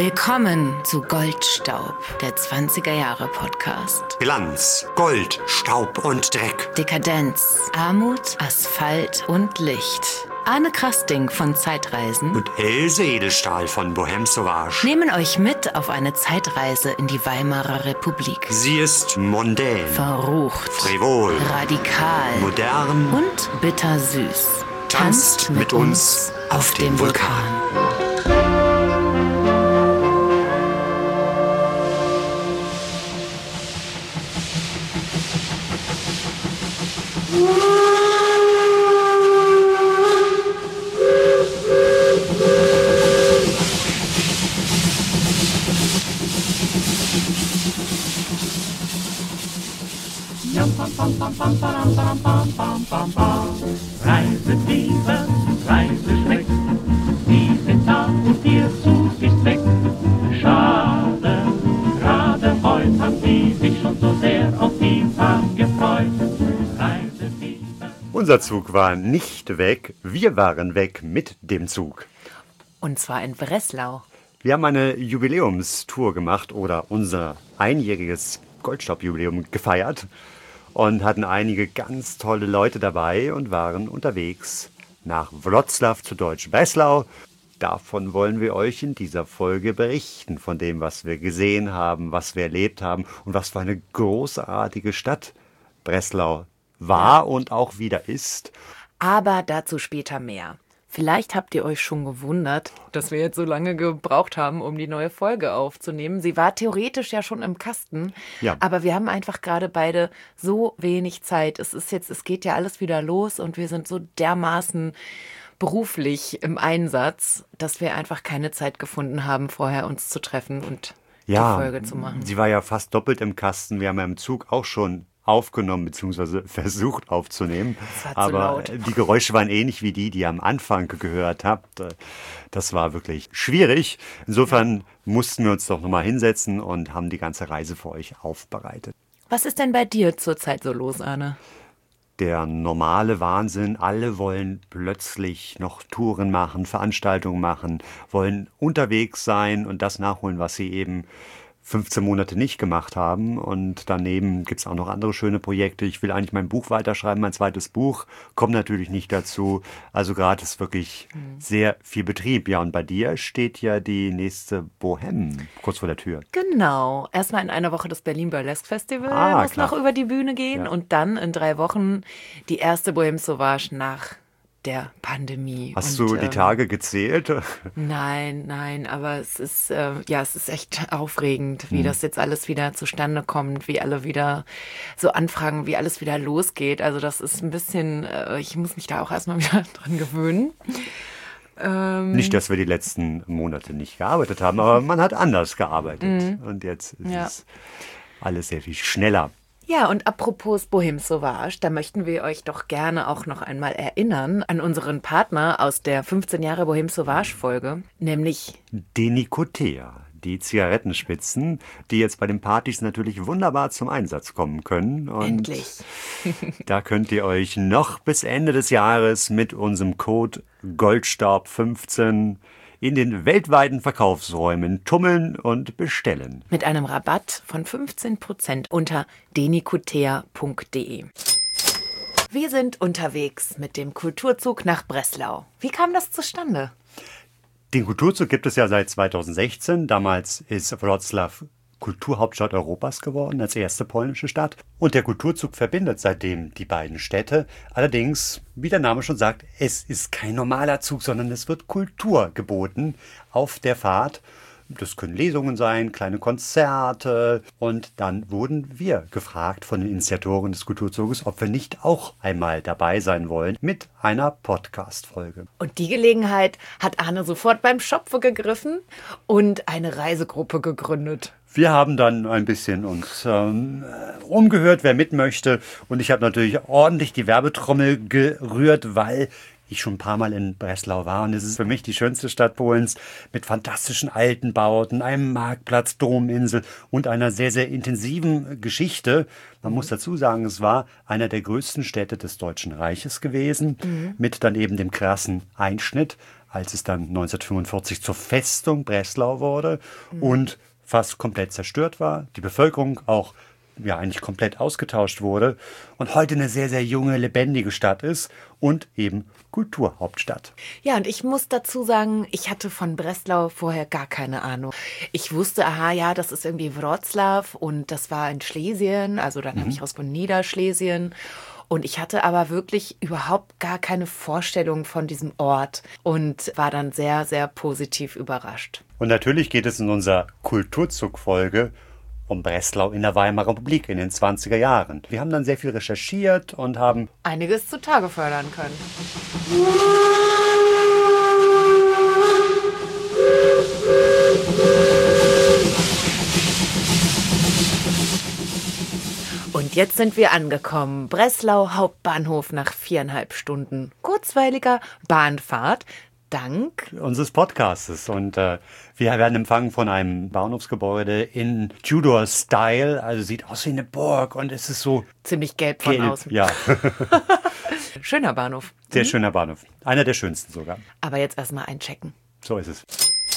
Willkommen zu Goldstaub, der 20er-Jahre-Podcast. Glanz, Gold, Staub und Dreck. Dekadenz, Armut, Asphalt und Licht. Arne Krasting von Zeitreisen und Else Edelstahl von Bohème Sauvage nehmen euch mit auf eine Zeitreise in die Weimarer Republik. Sie ist mondän, verrucht, frivol, radikal, modern und bittersüß. Tanzt mit uns auf dem Vulkan. Reisefieber, Reiseschreck, die sind da und ihr Zug ist weg. Schade, gerade heute haben sie sich schon so sehr auf die Fahrt gefreut. Reisefieber. Unser Zug war nicht weg, wir waren weg mit dem Zug. Und zwar in Breslau. Wir haben eine Jubiläumstour gemacht oder unser einjähriges Goldstaub-Jubiläum gefeiert. Und hatten einige ganz tolle Leute dabei und waren unterwegs nach Wrocław, zu Deutsch Breslau. Davon wollen wir euch in dieser Folge berichten, von dem, was wir gesehen haben, was wir erlebt haben und was für eine großartige Stadt Breslau war und auch wieder ist. Aber dazu später mehr. Vielleicht habt ihr euch schon gewundert, dass wir jetzt so lange gebraucht haben, um die neue Folge aufzunehmen. Sie war theoretisch ja schon im Kasten, ja. Aber wir haben einfach gerade beide so wenig Zeit. Es geht ja alles wieder los und wir sind so dermaßen beruflich im Einsatz, dass wir einfach keine Zeit gefunden haben, vorher uns zu treffen und die Folge zu machen. Sie war ja fast doppelt im Kasten. Wir haben ja im Zug auch schon aufgenommen bzw. versucht aufzunehmen. Aber die Geräusche waren ähnlich wie die ihr am Anfang gehört habt. Das war wirklich schwierig. Insofern mussten wir uns doch nochmal hinsetzen und haben die ganze Reise für euch aufbereitet. Was ist denn bei dir zurzeit so los, Arne? Der normale Wahnsinn. Alle wollen plötzlich noch Touren machen, Veranstaltungen machen, wollen unterwegs sein und das nachholen, was sie eben 15 Monate nicht gemacht haben. Und daneben gibt es auch noch andere schöne Projekte. Ich will eigentlich mein Buch weiterschreiben, mein zweites Buch. Kommt natürlich nicht dazu. Also gerade ist wirklich sehr viel Betrieb. Ja, und bei dir steht ja die nächste Bohème kurz vor der Tür. Genau. Erstmal in einer Woche das Berlin Burlesque Festival muss noch über die Bühne gehen. Ja. Und dann in 3 Wochen die erste Bohème Sauvage nach der Pandemie. Hast du die Tage gezählt? Nein, aber es ist echt aufregend, wie das jetzt alles wieder zustande kommt, wie alle wieder so anfragen, wie alles wieder losgeht. Also das ist ein bisschen, ich muss mich da auch erstmal wieder dran gewöhnen. Nicht, dass wir die letzten Monate nicht gearbeitet haben, aber man hat anders gearbeitet. Und jetzt ist es alles sehr viel schneller. Ja, und apropos Bohème Sauvage, da möchten wir euch doch gerne auch noch einmal erinnern an unseren Partner aus der 15 Jahre Bohème Sauvage Folge, nämlich Denicotea, die Zigarettenspitzen, die jetzt bei den Partys natürlich wunderbar zum Einsatz kommen können. Und endlich. Da könnt ihr euch noch bis Ende des Jahres mit unserem Code Goldstaub15 in den weltweiten Verkaufsräumen tummeln und bestellen. Mit einem Rabatt von 15% unter denicotea.de. Wir sind unterwegs mit dem Kulturzug nach Breslau. Wie kam das zustande? Den Kulturzug gibt es ja seit 2016. Damals ist Wrocław Kulturhauptstadt Europas geworden, als erste polnische Stadt. Und der Kulturzug verbindet seitdem die beiden Städte. Allerdings, wie der Name schon sagt, es ist kein normaler Zug, sondern es wird Kultur geboten auf der Fahrt. Das können Lesungen sein, kleine Konzerte. Und dann wurden wir gefragt von den Initiatoren des Kulturzuges, ob wir nicht auch einmal dabei sein wollen mit einer Podcast-Folge. Und die Gelegenheit hat Arne sofort beim Schopfe gegriffen und eine Reisegruppe gegründet. Wir haben dann ein bisschen uns umgehört, wer mit möchte. Und ich habe natürlich ordentlich die Werbetrommel gerührt, weil ich schon ein paar Mal in Breslau war. Und es ist für mich die schönste Stadt Polens mit fantastischen alten Bauten, einem Marktplatz, Dominsel und einer sehr, sehr intensiven Geschichte. Man muss dazu sagen, es war einer der größten Städte des Deutschen Reiches gewesen, mit dann eben dem krassen Einschnitt, als es dann 1945 zur Festung Breslau wurde und fast komplett zerstört war. Die Bevölkerung auch eigentlich komplett ausgetauscht wurde und heute eine sehr, sehr junge, lebendige Stadt ist und eben Kulturhauptstadt. Ja, und ich muss dazu sagen, ich hatte von Breslau vorher gar keine Ahnung. Ich wusste, das ist irgendwie Wrocław und das war in Schlesien, also dann habe ich aus von Niederschlesien. Und ich hatte aber wirklich überhaupt gar keine Vorstellung von diesem Ort und war dann sehr, sehr positiv überrascht. Und natürlich geht es in unserer Kulturzug-Folge um Breslau in der Weimarer Republik in den 20er Jahren. Wir haben dann sehr viel recherchiert und haben einiges zutage fördern können. Und jetzt sind wir angekommen. Breslau Hauptbahnhof nach 4,5 Stunden kurzweiliger Bahnfahrt. Dank unseres Podcastes. Und wir werden empfangen von einem Bahnhofsgebäude in Tudor-Style. Also sieht aus wie eine Burg und es ist so ziemlich gelb von außen. Ja. Schöner Bahnhof. Sehr schöner Bahnhof. Einer der schönsten sogar. Aber jetzt erstmal einchecken. So ist es.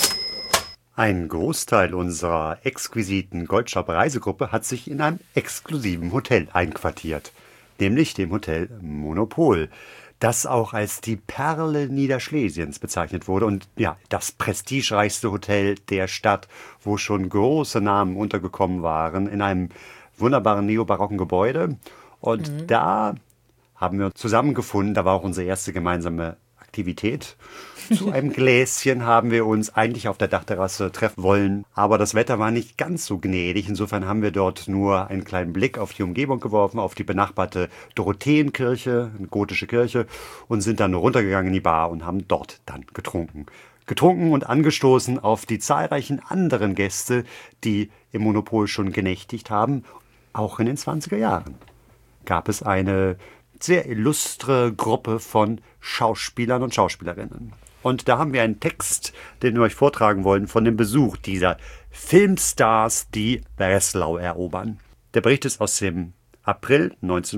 Ein Großteil unserer exquisiten Goldshop-Reisegruppe hat sich in einem exklusiven Hotel einquartiert. Nämlich dem Hotel Monopol, das auch als die Perle Niederschlesiens bezeichnet wurde und das prestigereichste Hotel der Stadt, wo schon große Namen untergekommen waren, in einem wunderbaren neobarocken Gebäude. Und da haben wir zusammengefunden, da war auch unsere erste gemeinsame Aktivität. Zu einem Gläschen haben wir uns eigentlich auf der Dachterrasse treffen wollen, aber das Wetter war nicht ganz so gnädig. Insofern haben wir dort nur einen kleinen Blick auf die Umgebung geworfen, auf die benachbarte Dorotheenkirche, eine gotische Kirche, und sind dann runtergegangen in die Bar und haben dort dann getrunken. Getrunken und angestoßen auf die zahlreichen anderen Gäste, die im Monopol schon genächtigt haben. Auch in den 20er Jahren gab es eine sehr illustre Gruppe von Schauspielern und Schauspielerinnen. Und da haben wir einen Text, den wir euch vortragen wollen, von dem Besuch dieser Filmstars, die Breslau erobern. Der Bericht ist aus dem April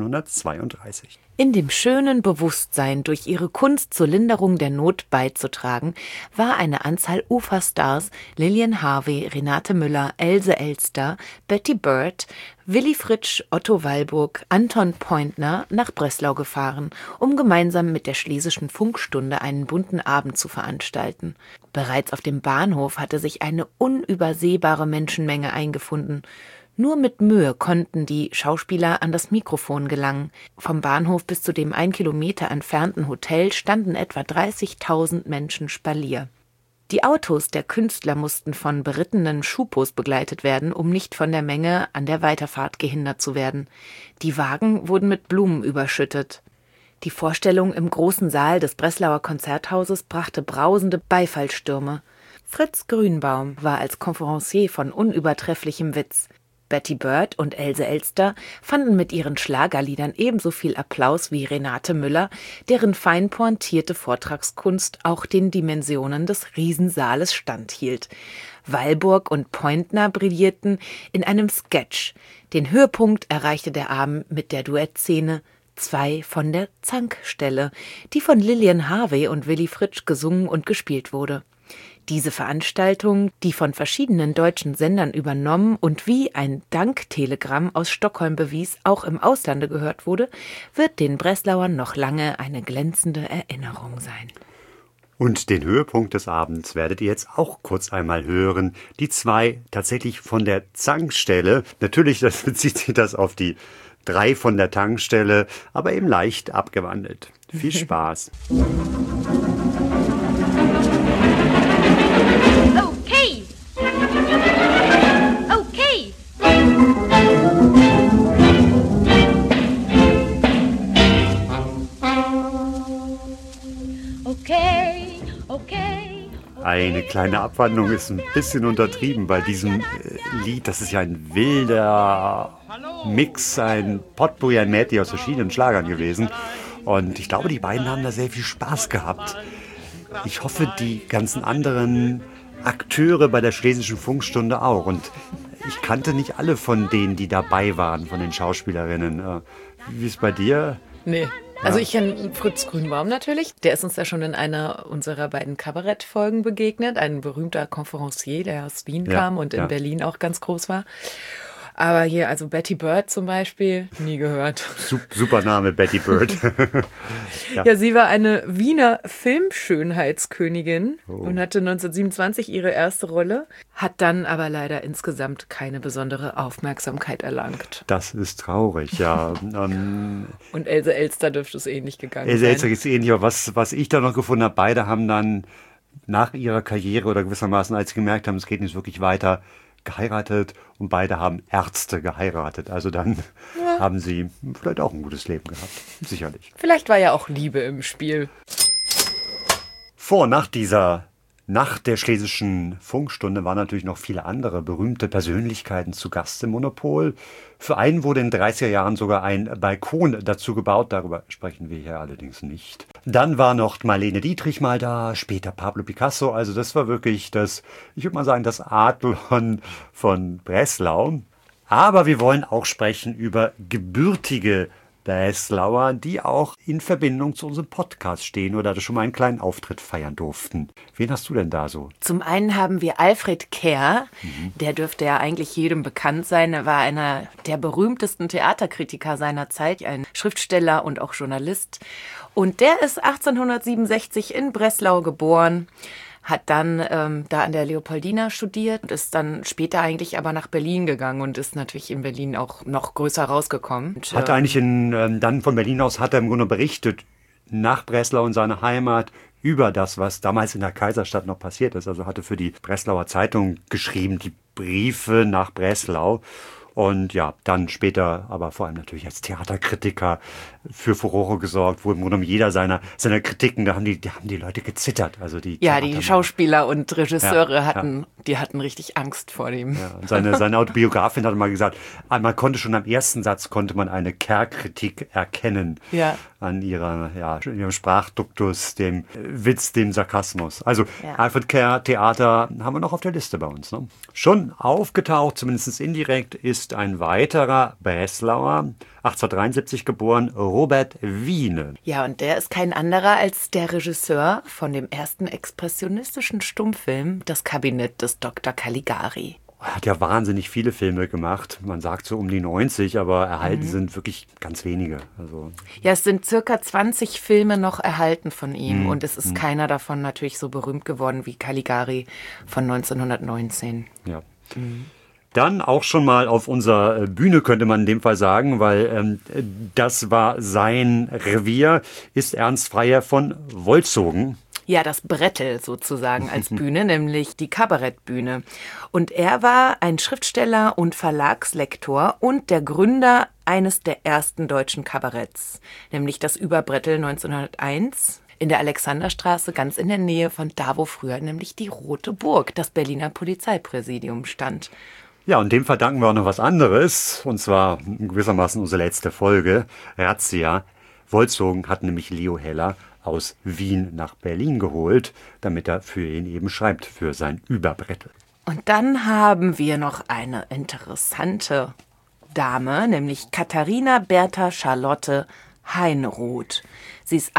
1932. In dem schönen Bewusstsein, durch ihre Kunst zur Linderung der Not beizutragen, war eine Anzahl Uferstars, Lilian Harvey, Renate Müller, Else Elster, Betty Bird, Willy Fritsch, Otto Walburg, Anton Pointner nach Breslau gefahren, um gemeinsam mit der Schlesischen Funkstunde einen bunten Abend zu veranstalten. Bereits auf dem Bahnhof hatte sich eine unübersehbare Menschenmenge eingefunden. Nur mit Mühe konnten die Schauspieler an das Mikrofon gelangen. Vom Bahnhof bis zu dem 1 Kilometer entfernten Hotel standen etwa 30.000 Menschen Spalier. Die Autos der Künstler mussten von berittenen Schupos begleitet werden, um nicht von der Menge an der Weiterfahrt gehindert zu werden. Die Wagen wurden mit Blumen überschüttet. Die Vorstellung im großen Saal des Breslauer Konzerthauses brachte brausende Beifallsstürme. Fritz Grünbaum war als Konferencier von unübertrefflichem Witz. Betty Bird und Else Elster fanden mit ihren Schlagerliedern ebenso viel Applaus wie Renate Müller, deren fein pointierte Vortragskunst auch den Dimensionen des Riesensaales standhielt. Walburg und Pointner brillierten in einem Sketch. Den Höhepunkt erreichte der Abend mit der Duettszene »Zwei von der Zankstelle«, die von Lilian Harvey und Willy Fritsch gesungen und gespielt wurde. Diese Veranstaltung, die von verschiedenen deutschen Sendern übernommen und wie ein Danktelegramm aus Stockholm bewies, auch im Auslande gehört wurde, wird den Breslauern noch lange eine glänzende Erinnerung sein. Und den Höhepunkt des Abends werdet ihr jetzt auch kurz einmal hören. Die zwei tatsächlich von der Zankstelle. Natürlich bezieht sich das auf die 3 von der Tankstelle, aber eben leicht abgewandelt. Viel Spaß. Okay. Okay. Okay. Okay. Eine kleine Abwandlung ist ein bisschen untertrieben bei diesem Lied. Das ist ja ein wilder Mix, ein Potpourri, ein Mädchen aus verschiedenen Schlagern gewesen. Und ich glaube, die beiden haben da sehr viel Spaß gehabt. Ich hoffe, die ganzen anderen Akteure bei der Schlesischen Funkstunde auch. Und ich kannte nicht alle von denen, die dabei waren, von den Schauspielerinnen. Wie ist es bei dir? Nee. Also ich kenne Fritz Grünbaum natürlich. Der ist uns ja schon in einer unserer beiden Kabarettfolgen begegnet. Ein berühmter Conferencier, der aus Wien kam und in Berlin auch ganz groß war. Aber hier, also Betty Bird zum Beispiel, nie gehört. Super Name, Betty Bird. Ja, sie war eine Wiener Filmschönheitskönigin und hatte 1927 ihre erste Rolle, hat dann aber leider insgesamt keine besondere Aufmerksamkeit erlangt. Das ist traurig, ja. Und Else Elster dürfte es ähnlich gegangen Else sein. Elster ist ähnlich, aber was ich da noch gefunden habe, beide haben dann nach ihrer Karriere oder gewissermaßen, als sie gemerkt haben, es geht nicht wirklich weiter, geheiratet und beide haben Ärzte geheiratet. Also dann haben sie vielleicht auch ein gutes Leben gehabt. Sicherlich. Vielleicht war ja auch Liebe im Spiel. Vor und nach dieser Nacht der Schlesischen Funkstunde waren natürlich noch viele andere berühmte Persönlichkeiten zu Gast im Monopol. Für einen wurde in den 30er Jahren sogar ein Balkon dazu gebaut. Darüber sprechen wir hier allerdings nicht. Dann war noch Marlene Dietrich mal da, später Pablo Picasso. Also das war wirklich ich würde mal sagen, das Adlon von Breslau. Aber wir wollen auch sprechen über gebürtige Breslauer, die auch in Verbindung zu unserem Podcast stehen oder schon mal einen kleinen Auftritt feiern durften. Wen hast du denn da so? Zum einen haben wir Alfred Kerr, der dürfte ja eigentlich jedem bekannt sein. Er war einer der berühmtesten Theaterkritiker seiner Zeit, ein Schriftsteller und auch Journalist. Und der ist 1867 in Breslau geboren, hat dann da an der Leopoldina studiert und ist dann später eigentlich aber nach Berlin gegangen und ist natürlich in Berlin auch noch größer rausgekommen. Und, Hat eigentlich dann von Berlin aus hat er im Grunde berichtet nach Breslau und seine Heimat über das, was damals in der Kaiserstadt noch passiert ist. Also hatte für die Breslauer Zeitung geschrieben, die Briefe nach Breslau. Und ja, dann später, aber vor allem natürlich als Theaterkritiker für Furore gesorgt, wo im Grunde jeder seiner Kritiken, da haben die Leute gezittert. Also die Schauspieler und Regisseure hatten richtig Angst vor dem. Ja, und seine Autobiografin hat mal gesagt, man konnte schon am ersten Satz eine Kerr-Kritik erkennen an ihrem Sprachduktus, dem Witz, dem Sarkasmus. Also Alfred Kerr Theater haben wir noch auf der Liste bei uns. Ne? Schon aufgetaucht, zumindest indirekt, ist ein weiterer Breslauer, 1873 geboren, Robert Wiene. Ja, und der ist kein anderer als der Regisseur von dem ersten expressionistischen Stummfilm, Das Kabinett des Dr. Caligari. Er hat ja wahnsinnig viele Filme gemacht. Man sagt so um die 90, aber erhalten sind wirklich ganz wenige. Also ja, es sind circa 20 Filme noch erhalten von ihm und es ist keiner davon natürlich so berühmt geworden wie Caligari von 1919. Ja. Dann auch schon mal auf unserer Bühne, könnte man in dem Fall sagen, weil das war sein Revier, ist Ernst Freier von Wolzogen. Ja, das Brettel sozusagen als Bühne, nämlich die Kabarettbühne. Und er war ein Schriftsteller und Verlagslektor und der Gründer eines der ersten deutschen Kabaretts, nämlich das Überbrettel 1901. In der Alexanderstraße, ganz in der Nähe von da, wo früher nämlich die Rote Burg, das Berliner Polizeipräsidium, stand. Ja, und dem verdanken wir auch noch was anderes, und zwar gewissermaßen unsere letzte Folge, Razzia. Wolzogen hat nämlich Leo Heller aus Wien nach Berlin geholt, damit er für ihn eben schreibt, für sein Überbrettel. Und dann haben wir noch eine interessante Dame, nämlich Katharina Bertha Charlotte Heinroth. Sie ist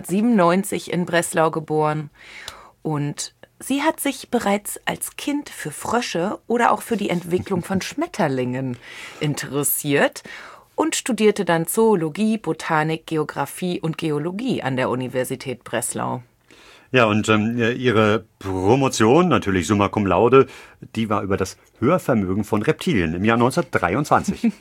1897 in Breslau geboren und sie hat sich bereits als Kind für Frösche oder auch für die Entwicklung von Schmetterlingen interessiert und studierte dann Zoologie, Botanik, Geographie und Geologie an der Universität Breslau. Ja, und ihre Promotion, natürlich summa cum laude, die war über das Hörvermögen von Reptilien im Jahr 1923.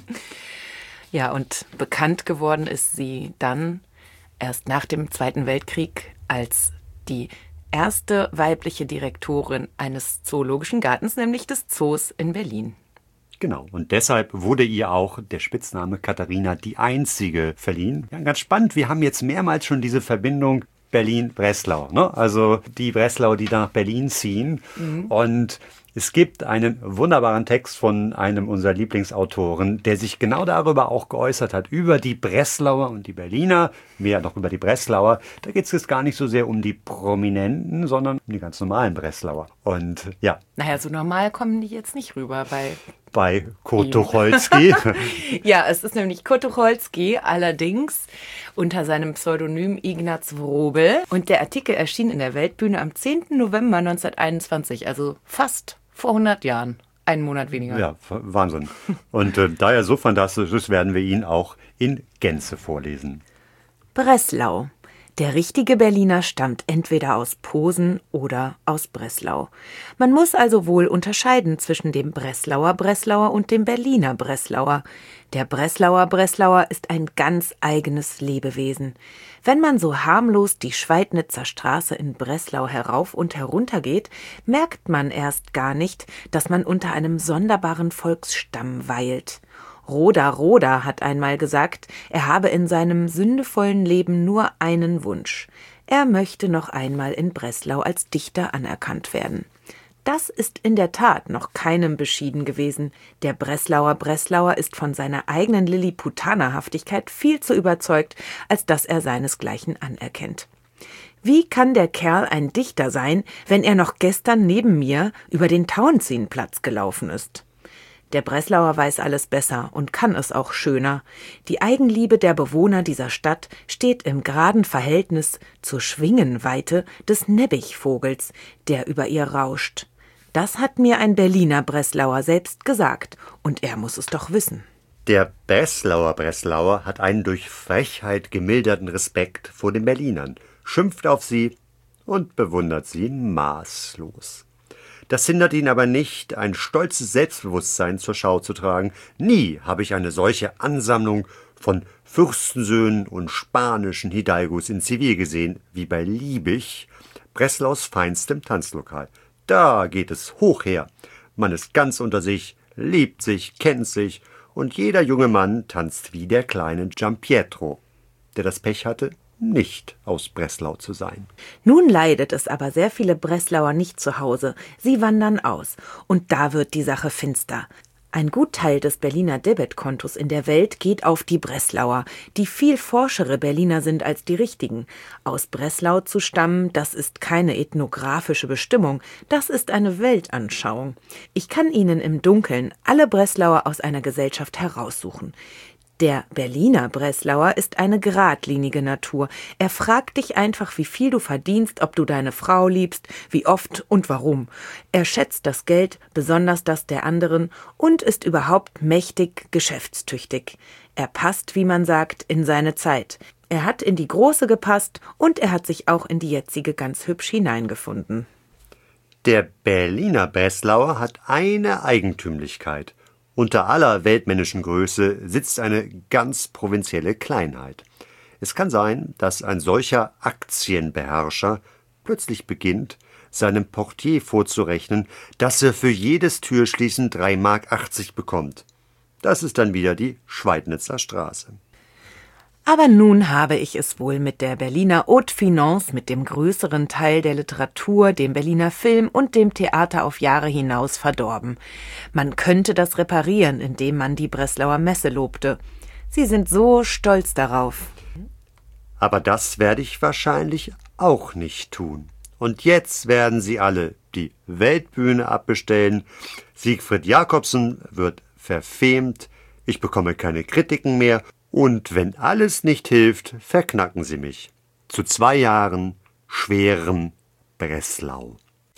Ja, und bekannt geworden ist sie dann erst nach dem Zweiten Weltkrieg als die erste weibliche Direktorin eines zoologischen Gartens, nämlich des Zoos in Berlin. Genau, und deshalb wurde ihr auch der Spitzname Katharina die Einzige verliehen. Ja, ganz spannend, wir haben jetzt mehrmals schon diese Verbindung Berlin-Breslau, ne? Also die Breslau, die da nach Berlin ziehen. Und Es gibt einen wunderbaren Text von einem unserer Lieblingsautoren, der sich genau darüber auch geäußert hat, über die Breslauer und die Berliner, mehr noch über die Breslauer. Da geht es jetzt gar nicht so sehr um die Prominenten, sondern um die ganz normalen Breslauer. Und ja. Naja, so normal kommen die jetzt nicht rüber bei Kurt Tucholsky. Ja, es ist nämlich Kurt Tucholsky, allerdings unter seinem Pseudonym Ignaz Wrobel. Und der Artikel erschien in der Weltbühne am 10. November 1921, also fast vor 100 Jahren. Einen Monat weniger. Ja, Wahnsinn. Und da er so fantastisch ist, werden wir ihn auch in Gänze vorlesen. Breslau. Der richtige Berliner stammt entweder aus Posen oder aus Breslau. Man muss also wohl unterscheiden zwischen dem Breslauer und dem Berliner Breslauer. Der Breslauer ist ein ganz eigenes Lebewesen. Wenn man so harmlos die Schweidnitzer Straße in Breslau herauf und herunter geht, merkt man erst gar nicht, dass man unter einem sonderbaren Volksstamm weilt. Roda hat einmal gesagt, er habe in seinem sündevollen Leben nur einen Wunsch. Er möchte noch einmal in Breslau als Dichter anerkannt werden. Das ist in der Tat noch keinem beschieden gewesen. Der Breslauer ist von seiner eigenen Lilliputanerhaftigkeit viel zu überzeugt, als dass er seinesgleichen anerkennt. Wie kann der Kerl ein Dichter sein, wenn er noch gestern neben mir über den Tauentzienplatz gelaufen ist? Der Breslauer weiß alles besser und kann es auch schöner. Die Eigenliebe der Bewohner dieser Stadt steht im geraden Verhältnis zur Schwingenweite des Nebbichvogels, der über ihr rauscht. Das hat mir ein Berliner Breslauer selbst gesagt, und er muss es doch wissen. Der Breslauer hat einen durch Frechheit gemilderten Respekt vor den Berlinern, schimpft auf sie und bewundert sie maßlos. Das hindert ihn aber nicht, ein stolzes Selbstbewusstsein zur Schau zu tragen. Nie habe ich eine solche Ansammlung von Fürstensöhnen und spanischen Hidalgos in Zivil gesehen, wie bei Liebig, Breslaus feinstem Tanzlokal. Da geht es hoch her. Man ist ganz unter sich, liebt sich, kennt sich, und jeder junge Mann tanzt wie der kleine Giampietro, der das Pech hatte, nicht aus Breslau zu sein. Nun leidet es aber sehr viele Breslauer nicht zu Hause. Sie wandern aus. Und da wird die Sache finster. Ein Gutteil des Berliner Debetkontos in der Welt geht auf die Breslauer, die viel forschere Berliner sind als die richtigen. Aus Breslau zu stammen, das ist keine ethnografische Bestimmung, das ist eine Weltanschauung. Ich kann Ihnen im Dunkeln alle Breslauer aus einer Gesellschaft heraussuchen. Der Berliner Breslauer ist eine geradlinige Natur. Er fragt dich einfach, wie viel du verdienst, ob du deine Frau liebst, wie oft und warum. Er schätzt das Geld, besonders das der anderen, und ist überhaupt mächtig geschäftstüchtig. Er passt, wie man sagt, in seine Zeit. Er hat in die große gepasst und er hat sich auch in die jetzige ganz hübsch hineingefunden. Der Berliner Breslauer hat eine Eigentümlichkeit. Unter aller weltmännischen Größe sitzt eine ganz provinzielle Kleinheit. Es kann sein, dass ein solcher Aktienbeherrscher plötzlich beginnt, seinem Portier vorzurechnen, dass er für jedes Türschließen 3,80 Mark bekommt. Das ist dann wieder die Schweidnitzer Straße. Aber nun habe ich es wohl mit der Berliner Haute Finance, mit dem größeren Teil der Literatur, dem Berliner Film und dem Theater auf Jahre hinaus verdorben. Man könnte das reparieren, indem man die Breslauer Messe lobte. Sie sind so stolz darauf. Aber das werde ich wahrscheinlich auch nicht tun. Und jetzt werden sie alle die Weltbühne abbestellen. Siegfried Jacobsen wird verfemt. Ich bekomme keine Kritiken mehr. Und wenn alles nicht hilft, verknacken sie mich. Zu 2 Jahren schwerem Breslau.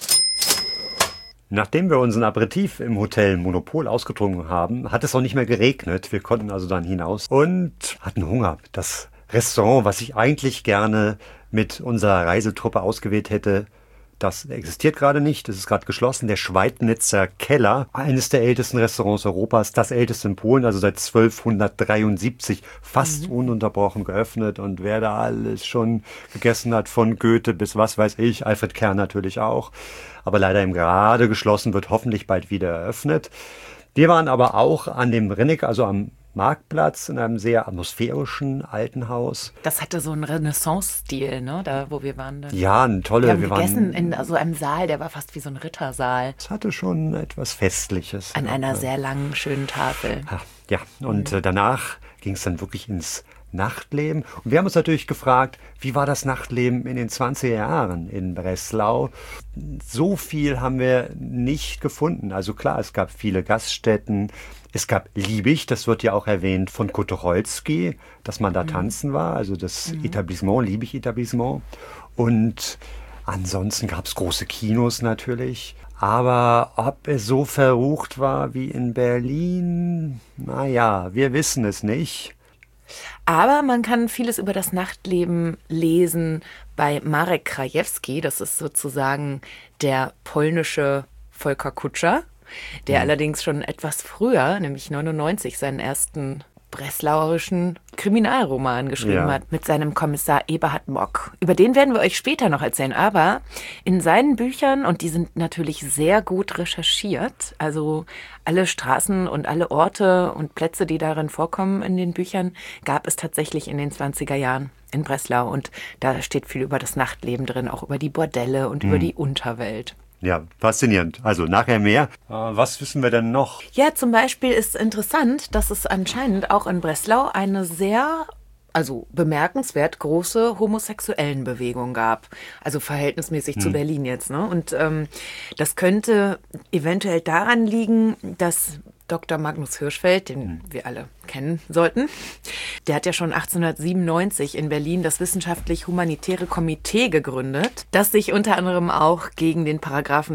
Nachdem wir unseren Aperitif im Hotel Monopol ausgetrunken haben, hat es auch nicht mehr geregnet. Wir konnten also dann hinaus und hatten Hunger. Das Restaurant, was ich eigentlich gerne mit unserer Reisetruppe ausgewählt hätte, das existiert gerade nicht. Es ist gerade geschlossen. Der Schweidnitzer Keller, eines der ältesten Restaurants Europas, das älteste in Polen, also seit 1273, fast ununterbrochen geöffnet. Und wer da alles schon gegessen hat, von Goethe bis was weiß ich, Alfred Kern natürlich auch, aber leider eben gerade geschlossen, wird hoffentlich bald wieder eröffnet. Wir waren aber auch an dem Rinnek, also am Marktplatz in einem sehr atmosphärischen alten Haus. Das hatte so einen Renaissance-Stil, ne? Da, wo wir waren. Ja, eine tolle. Wir haben gegessen in so einem Saal, der war fast wie so ein Rittersaal. Es hatte schon etwas Festliches. An einer sehr langen, schönen Tafel. Ja, und danach ging es dann wirklich ins Nachtleben. Und wir haben uns natürlich gefragt, wie war das Nachtleben in den 20er Jahren in Breslau? So viel haben wir nicht gefunden. Also klar, es gab viele Gaststätten. Es gab Liebig, das wird ja auch erwähnt von Kutucholski, dass man da tanzen war, also das Etablissement, Liebig-Etablissement. Und ansonsten gab es große Kinos natürlich. Aber ob es so verrucht war wie in Berlin, naja, wir wissen es nicht. Aber man kann vieles über das Nachtleben lesen bei Marek Krajewski. Das ist sozusagen der polnische Volker Kutscher, der allerdings schon etwas früher, nämlich 99, seinen ersten breslauerischen Kriminalroman geschrieben hat mit seinem Kommissar Eberhard Mock. Über den werden wir euch später noch erzählen, aber in seinen Büchern, und die sind natürlich sehr gut recherchiert, also alle Straßen und alle Orte und Plätze, die darin vorkommen in den Büchern, gab es tatsächlich in den 20er Jahren in Breslau, und da steht viel über das Nachtleben drin, auch über die Bordelle und über die Unterwelt. Ja, faszinierend. Also nachher mehr. Was wissen wir denn noch? Ja, zum Beispiel ist interessant, dass es anscheinend auch in Breslau eine sehr, also bemerkenswert große Homosexuellenbewegung gab. Also verhältnismäßig zu Berlin jetzt, ne? Und das könnte eventuell daran liegen, dass Dr. Magnus Hirschfeld, den wir alle kennen sollten, der hat ja schon 1897 in Berlin das Wissenschaftlich-Humanitäre Komitee gegründet, das sich unter anderem auch gegen den Paragraphen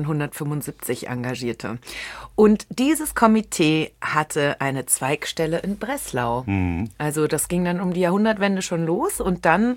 175 engagierte. Und dieses Komitee hatte eine Zweigstelle in Breslau. Also das ging dann um die Jahrhundertwende schon los, und dann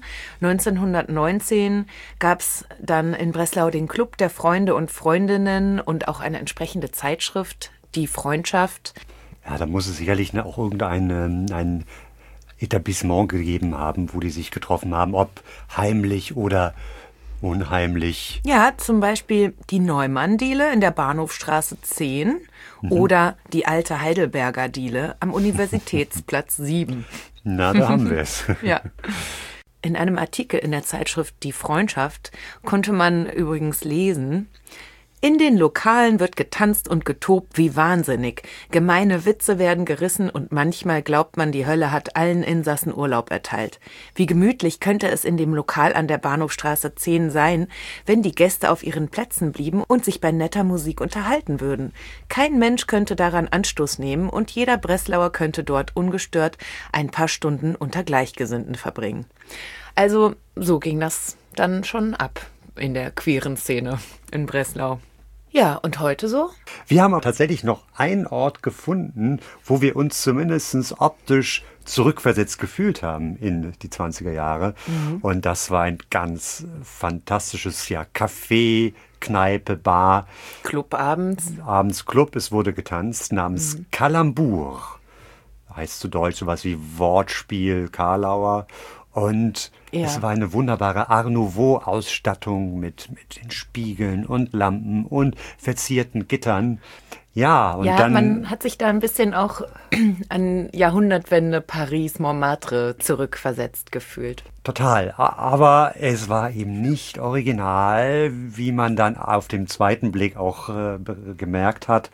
1919 gab es dann in Breslau den Club der Freunde und Freundinnen und auch eine entsprechende Zeitschrift, Die Freundschaft. Ja, da muss es sicherlich auch ein Etablissement gegeben haben, wo die sich getroffen haben, ob heimlich oder unheimlich. Ja, zum Beispiel die Neumann-Diele in der Bahnhofstraße 10 oder die alte Heidelberger Diele am Universitätsplatz 7. Na, da haben wir es. Ja. In einem Artikel in der Zeitschrift Die Freundschaft konnte man übrigens lesen: In den Lokalen wird getanzt und getobt wie wahnsinnig. Gemeine Witze werden gerissen und manchmal glaubt man, die Hölle hat allen Insassen Urlaub erteilt. Wie gemütlich könnte es in dem Lokal an der Bahnhofstraße 10 sein, wenn die Gäste auf ihren Plätzen blieben und sich bei netter Musik unterhalten würden. Kein Mensch könnte daran Anstoß nehmen und jeder Breslauer könnte dort ungestört ein paar Stunden unter Gleichgesinnten verbringen. Also so ging das dann schon ab in der queeren Szene in Breslau. Ja, und heute so? Wir haben tatsächlich noch einen Ort gefunden, wo wir uns zumindest optisch zurückversetzt gefühlt haben in die 20er Jahre. Und das war ein ganz fantastisches Café, Kneipe, Bar. Club abends. Abends Club, es wurde getanzt, namens Calembour. Heißt zu Deutsch sowas wie Wortspiel, Karlauer. Und es war eine wunderbare Art Nouveau-Ausstattung mit den Spiegeln und Lampen und verzierten Gittern. Ja, und dann... man hat sich da ein bisschen auch an Jahrhundertwende Paris, Montmartre zurückversetzt gefühlt. Total, aber es war eben nicht original, wie man dann auf dem zweiten Blick auch gemerkt hat.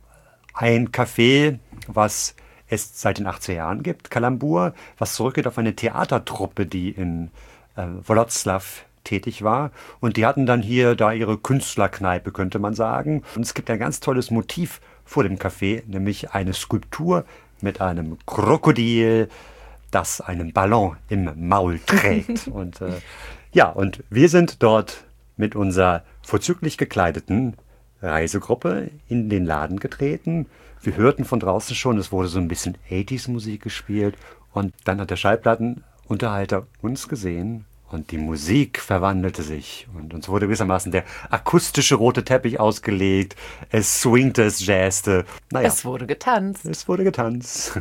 Ein Café, was es seit den 80er Jahren gibt, Calembour, was zurückgeht auf eine Theatertruppe, die in Wrocław tätig war. Und die hatten dann hier da ihre Künstlerkneipe, könnte man sagen. Und es gibt ein ganz tolles Motiv vor dem Café, nämlich eine Skulptur mit einem Krokodil, das einen Ballon im Maul trägt. Und und wir sind dort mit unserer vorzüglich gekleideten Reisegruppe in den Laden getreten. Wir hörten von draußen schon, es wurde so ein bisschen 80s-Musik gespielt. Und dann hat der Schallplattenunterhalter uns gesehen und die Musik verwandelte sich. Und uns wurde gewissermaßen der akustische rote Teppich ausgelegt. Es swingte, es jazzte. Naja, Es wurde getanzt. es wurde getanzt.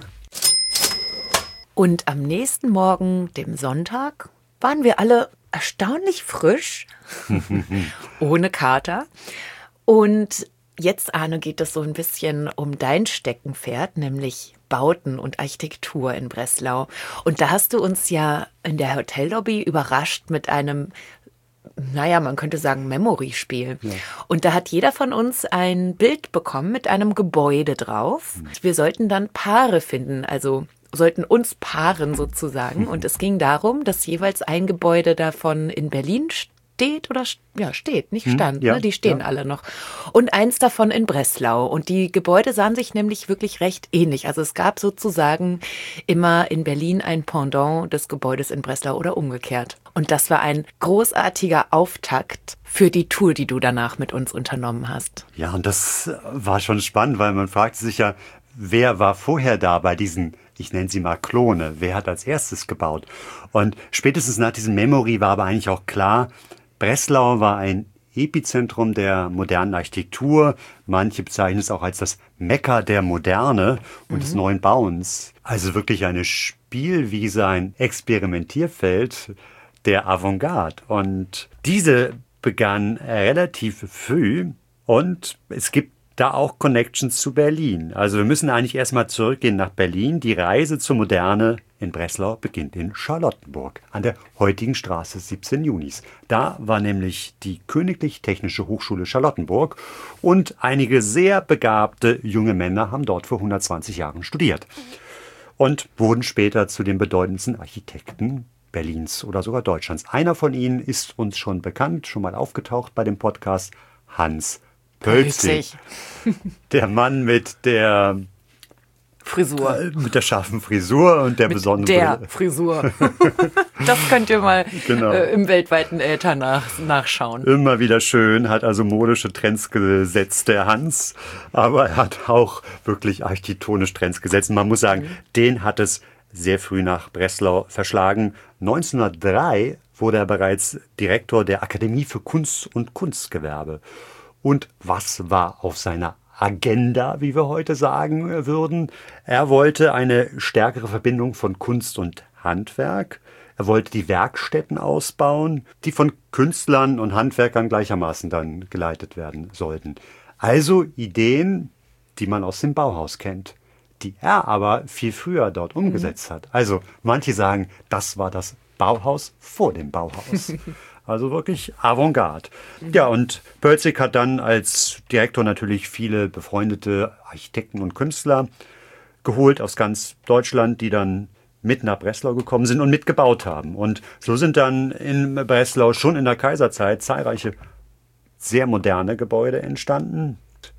Und am nächsten Morgen, dem Sonntag, waren wir alle erstaunlich frisch, ohne Kater. Und Jetzt, Arne, geht es so ein bisschen um dein Steckenpferd, nämlich Bauten und Architektur in Breslau. Und da hast du uns ja in der Hotellobby überrascht mit einem, naja, man könnte sagen, Memory-Spiel. Ja. Und da hat jeder von uns ein Bild bekommen mit einem Gebäude drauf. Wir sollten dann Paare finden, also sollten uns paaren sozusagen. Und es ging darum, dass jeweils ein Gebäude davon in Berlin steht oder steht, nicht stand, ja, ne? Die stehen alle noch. Und eins davon in Breslau. Und die Gebäude sahen sich nämlich wirklich recht ähnlich. Also es gab sozusagen immer in Berlin ein Pendant des Gebäudes in Breslau oder umgekehrt. Und das war ein großartiger Auftakt für die Tour, die du danach mit uns unternommen hast. Ja, und das war schon spannend, weil man fragte sich ja, wer war vorher da bei diesen, ich nenne sie mal Klone, wer hat als erstes gebaut? Und spätestens nach diesem Memory war aber eigentlich auch klar, Breslau war ein Epizentrum der modernen Architektur. Manche bezeichnen es auch als das Mekka der Moderne und des neuen Bauens. Also wirklich eine Spielwiese, ein Experimentierfeld der Avantgarde. Und diese begann relativ früh und es gibt da auch Connections zu Berlin. Also wir müssen eigentlich erstmal zurückgehen nach Berlin. Die Reise zur Moderne in Breslau beginnt in Charlottenburg an der heutigen Straße 17 Junis. Da war nämlich die Königlich Technische Hochschule Charlottenburg und einige sehr begabte junge Männer haben dort vor 120 Jahren studiert und wurden später zu den bedeutendsten Architekten Berlins oder sogar Deutschlands. Einer von ihnen ist uns schon bekannt, schon mal aufgetaucht bei dem Podcast, Hans Pölzig. Der Mann mit der Frisur. Mit der scharfen Frisur und der besonderen Der Frisur. Das könnt ihr mal im weltweiten Äther nachschauen. Immer wieder schön, hat also modische Trends gesetzt, der Hans. Aber er hat auch wirklich architektonisch Trends gesetzt. Und man muss sagen, den hat es sehr früh nach Breslau verschlagen. 1903 wurde er bereits Direktor der Akademie für Kunst und Kunstgewerbe. Und was war auf seiner Agenda, wie wir heute sagen würden? Er wollte eine stärkere Verbindung von Kunst und Handwerk. Er wollte die Werkstätten ausbauen, die von Künstlern und Handwerkern gleichermaßen dann geleitet werden sollten. Also Ideen, die man aus dem Bauhaus kennt, die er aber viel früher dort umgesetzt hat. Also manche sagen, das war das Bauhaus vor dem Bauhaus. Also wirklich Avantgarde. Ja, und Pölzig hat dann als Direktor natürlich viele befreundete Architekten und Künstler geholt aus ganz Deutschland, die dann mit nach Breslau gekommen sind und mitgebaut haben. Und so sind dann in Breslau schon in der Kaiserzeit zahlreiche sehr moderne Gebäude entstanden.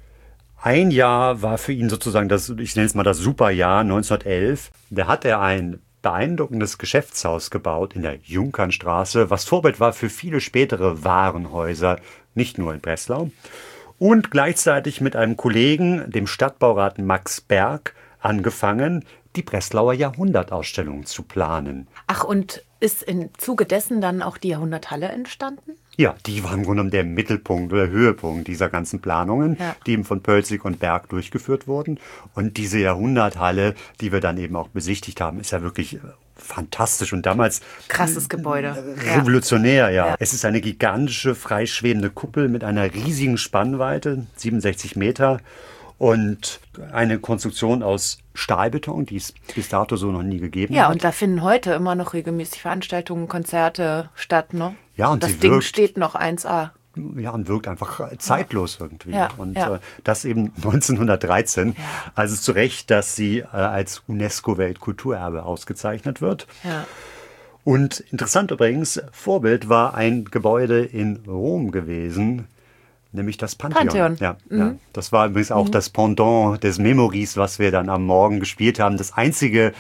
Ein Jahr war für ihn sozusagen das, ich nenne es mal das Superjahr, 1911. Da hat er ein beeindruckendes Geschäftshaus gebaut in der Junkernstraße, was Vorbild war für viele spätere Warenhäuser, nicht nur in Breslau. Und gleichzeitig mit einem Kollegen, dem Stadtbaurat Max Berg, angefangen, die Breslauer Jahrhundertausstellung zu planen. Ach, und ist im Zuge dessen dann auch die Jahrhunderthalle entstanden? Ja, die war im Grunde genommen der Mittelpunkt oder Höhepunkt dieser ganzen Planungen, die eben von Pölzig und Berg durchgeführt wurden. Und diese Jahrhunderthalle, die wir dann eben auch besichtigt haben, ist ja wirklich fantastisch und damals krasses Gebäude. Revolutionär, ja. Es ist eine gigantische, freischwebende Kuppel mit einer riesigen Spannweite, 67 Meter. Und eine Konstruktion aus Stahlbeton, die es bis dato so noch nie gegeben hat. Ja, und da finden heute immer noch regelmäßig Veranstaltungen, Konzerte statt, ne? Ja, und das Ding steht noch 1A. Ja, und wirkt einfach zeitlos irgendwie. Ja, und das eben 1913. Ja. Also zu Recht, dass sie als UNESCO-Weltkulturerbe ausgezeichnet wird. Ja. Und interessant übrigens, Vorbild war ein Gebäude in Rom gewesen, nämlich das Pantheon. Ja, ja. Das war übrigens auch das Pendant des Memories, was wir dann am Morgen gespielt haben. Der einzige,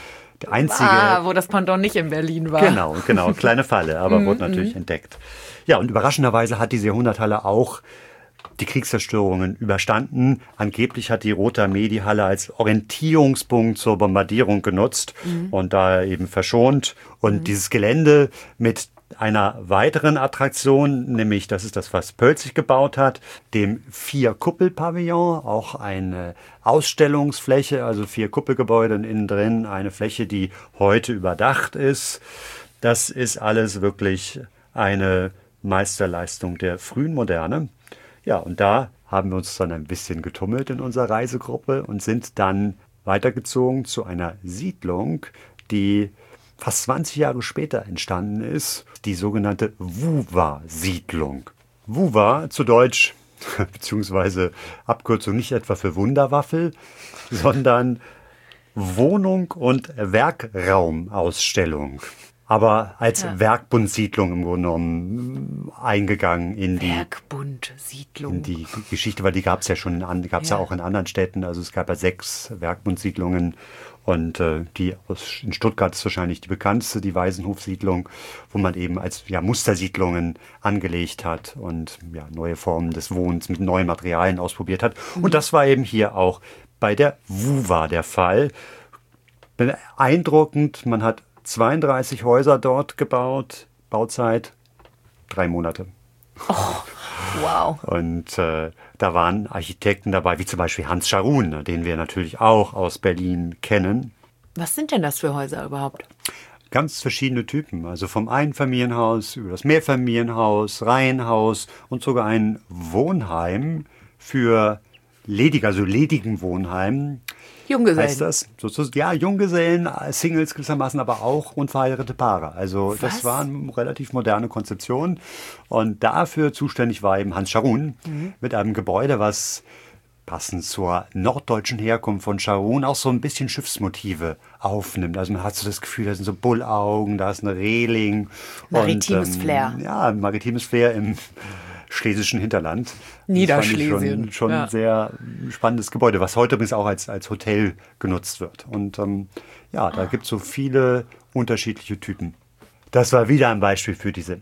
wo das Pendant nicht in Berlin war. Genau, kleine Falle, aber wurde natürlich entdeckt. Ja, und überraschenderweise hat diese Jahrhunderthalle auch die Kriegszerstörungen überstanden. Angeblich hat die Rote Armee die Halle als Orientierungspunkt zur Bombardierung genutzt und da eben verschont. Und dieses Gelände mit einer weiteren Attraktion, nämlich das ist das, was Pölzig gebaut hat, dem 4-Kuppel-Pavillon, auch eine Ausstellungsfläche, also 4 Kuppelgebäude innen drin, eine Fläche, die heute überdacht ist. Das ist alles wirklich eine Meisterleistung der frühen Moderne. Ja, und da haben wir uns dann ein bisschen getummelt in unserer Reisegruppe und sind dann weitergezogen zu einer Siedlung, die fast 20 Jahre später entstanden ist, die sogenannte Wuwa-Siedlung. Wuwa, zu Deutsch, beziehungsweise Abkürzung nicht etwa für Wunderwaffel, sondern Wohnung- und Werkraumausstellung. Aber als Werkbundsiedlung im Grunde genommen eingegangen in die Werkbundsiedlung. Geschichte, weil die gab es ja schon, ja auch in anderen Städten. Also es gab ja 6 Werkbundsiedlungen und in Stuttgart ist wahrscheinlich die bekannteste, die Waisenhofsiedlung, wo man eben als Mustersiedlungen angelegt hat und neue Formen des Wohnens mit neuen Materialien ausprobiert hat. Und das war eben hier auch bei der Wuwa der Fall. Beeindruckend, man hat 32 Häuser dort gebaut, Bauzeit 3 Monate. Oh, wow. Und da waren Architekten dabei, wie zum Beispiel Hans Scharoun, den wir natürlich auch aus Berlin kennen. Was sind denn das für Häuser überhaupt? Ganz verschiedene Typen, also vom Einfamilienhaus über das Mehrfamilienhaus, Reihenhaus und sogar ein Wohnheim für ledigen Wohnheim. Junggesellen. Heißt das? Ja, Junggesellen, Singles gewissermaßen, aber auch unverheiratete Paare. Also das war eine relativ moderne Konzeption. Und dafür zuständig war eben Hans Scharoun mit einem Gebäude, was passend zur norddeutschen Herkunft von Scharoun auch so ein bisschen Schiffsmotive aufnimmt. Also man hat so das Gefühl, da sind so Bullaugen, da ist eine Reling. Maritimes Flair. Ja, maritimes Flair im schlesischen Hinterland. Niederschlesien. Schon ein sehr spannendes Gebäude, was heute übrigens auch als Hotel genutzt wird. Und da gibt es so viele unterschiedliche Typen. Das war wieder ein Beispiel für diese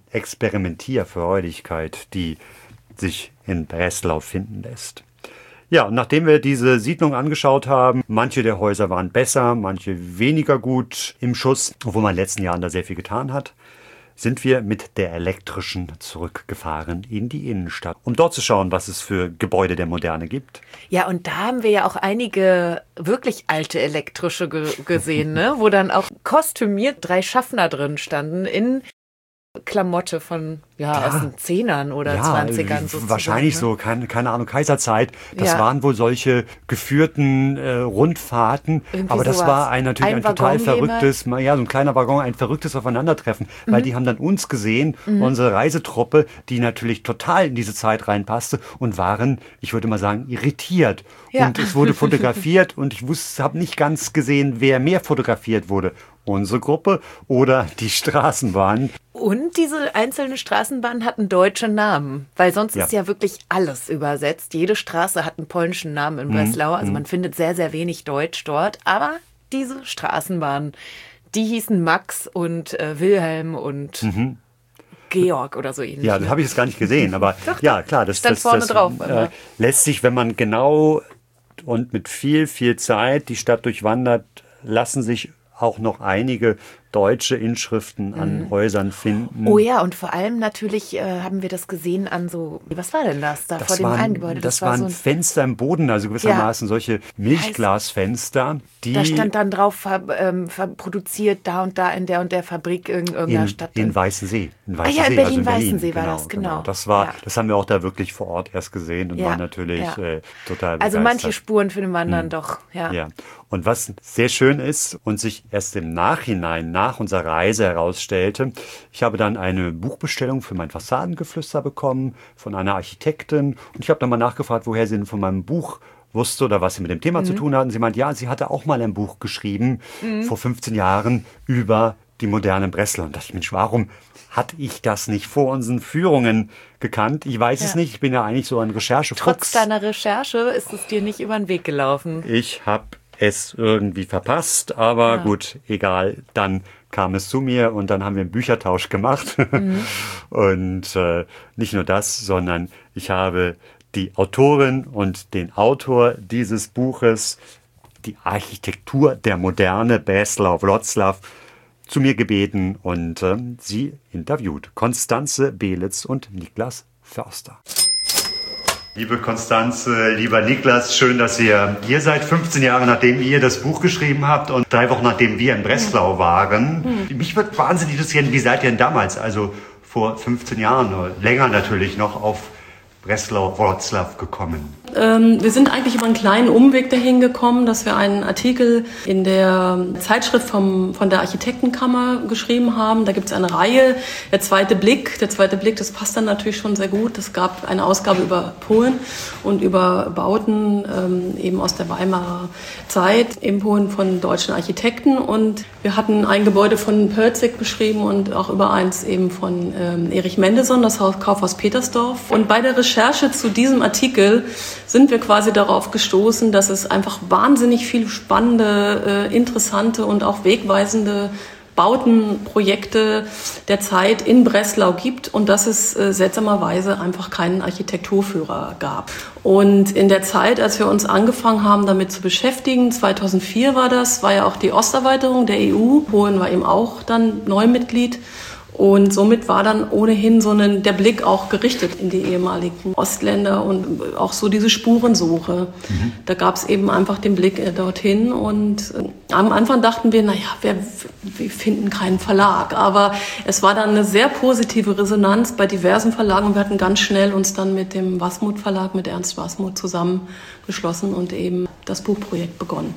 Experimentierfreudigkeit, die sich in Breslau finden lässt. Ja, und nachdem wir diese Siedlung angeschaut haben, manche der Häuser waren besser, manche weniger gut im Schuss, obwohl man in den letzten Jahren da sehr viel getan hat, sind wir mit der elektrischen zurückgefahren in die Innenstadt, um dort zu schauen, was es für Gebäude der Moderne gibt. Ja, und da haben wir ja auch einige wirklich alte elektrische gesehen, ne? Wo dann auch kostümiert 3 Schaffner drin standen in Klamotte von, aus den 10ern oder 20ern sozusagen. Wahrscheinlich so, keine Ahnung, Kaiserzeit. Das waren wohl solche geführten Rundfahrten. Irgendwie aber das war natürlich ein total verrücktes, so ein kleiner Waggon, ein verrücktes Aufeinandertreffen. Weil die haben dann uns gesehen, unsere Reisetruppe, die natürlich total in diese Zeit reinpasste und waren, ich würde mal sagen, irritiert. Ja. Und es wurde fotografiert und ich habe nicht ganz gesehen, wer mehr fotografiert wurde. Unsere Gruppe oder die Straßenbahn. Und diese einzelnen Straßenbahnen hatten deutsche Namen, weil sonst ist ja wirklich alles übersetzt. Jede Straße hat einen polnischen Namen in Breslau, also man findet sehr, sehr wenig Deutsch dort. Aber diese Straßenbahnen, die hießen Max und Wilhelm und Georg oder so ähnlich. Ja, das habe ich jetzt gar nicht gesehen, aber doch, ja, klar, das vorne drauf. Lässt sich, wenn man genau und mit viel, viel Zeit die Stadt durchwandert, lassen sich auch noch einige deutsche Inschriften an Häusern finden. Oh ja, und vor allem natürlich haben wir das gesehen an so, was war denn das da vor dem einen Gebäude? Das waren so Fenster im Boden, also gewissermaßen solche Milchglasfenster. Da stand dann drauf, produziert da und da in der und der Fabrik in irgendeiner Stadt. In Weißensee. In Berlin-Weißensee war das, genau. Das haben wir auch da wirklich vor Ort erst gesehen und waren natürlich total begeistert. Also manche Spuren finden man dann doch, Ja. Und was sehr schön ist und sich erst im Nachhinein nach unserer Reise herausstellte, ich habe dann eine Buchbestellung für mein Fassadengeflüster bekommen von einer Architektin und ich habe dann mal nachgefragt, woher sie denn von meinem Buch wusste oder was sie mit dem Thema zu tun hatten. Sie meint, ja, sie hatte auch mal ein Buch geschrieben vor 15 Jahren über die moderne Breslau. Und dachte ich, Mensch, warum hatte ich das nicht vor unseren Führungen gekannt? Ich weiß es nicht, ich bin ja eigentlich so ein Recherchefuchs. Trotz deiner Recherche ist es dir nicht über den Weg gelaufen. Ich habe es irgendwie verpasst, aber gut, egal. Dann kam es zu mir und dann haben wir einen Büchertausch gemacht. Und nicht nur das, sondern ich habe die Autorin und den Autor dieses Buches, die Architektur der Moderne, Breslau, Wrocław, zu mir gebeten und sie interviewt. Konstanze Belitz und Niklas Förster. Liebe Konstanze, lieber Niklas, schön, dass ihr hier seid. 15 Jahre nachdem ihr das Buch geschrieben habt und 3 Wochen nachdem wir in Breslau waren. Mich würde wahnsinnig interessieren, wie seid ihr denn damals, also vor 15 Jahren, länger natürlich noch, auf Breslau-Wroclaw gekommen? Wir sind eigentlich über einen kleinen Umweg dahin gekommen, dass wir einen Artikel in der Zeitschrift von der Architektenkammer geschrieben haben. Da gibt es eine Reihe, der zweite Blick, das passt dann natürlich schon sehr gut. Es gab eine Ausgabe über Polen und über Bauten eben aus der Weimarer Zeit in Polen von deutschen Architekten. Und wir hatten ein Gebäude von Pölzig beschrieben und auch über eins eben von Erich Mendelsohn, das Kaufhaus Petersdorf. Und bei der Recherche zu diesem Artikel sind wir quasi darauf gestoßen, dass es einfach wahnsinnig viele spannende, interessante und auch wegweisende Bautenprojekte der Zeit in Breslau gibt und dass es seltsamerweise einfach keinen Architekturführer gab. Und in der Zeit, als wir uns angefangen haben, damit zu beschäftigen, 2004 war ja auch die Osterweiterung der EU. Polen war eben auch dann Neumitglied. Und somit war dann ohnehin der Blick auch gerichtet in die ehemaligen Ostländer und auch so diese Spurensuche. Da gab es eben einfach den Blick dorthin und am Anfang dachten wir, wir finden keinen Verlag. Aber es war dann eine sehr positive Resonanz bei diversen Verlagen und wir hatten ganz schnell uns dann mit dem Wasmut Verlag, mit Ernst Wasmut zusammengeschlossen und eben das Buchprojekt begonnen.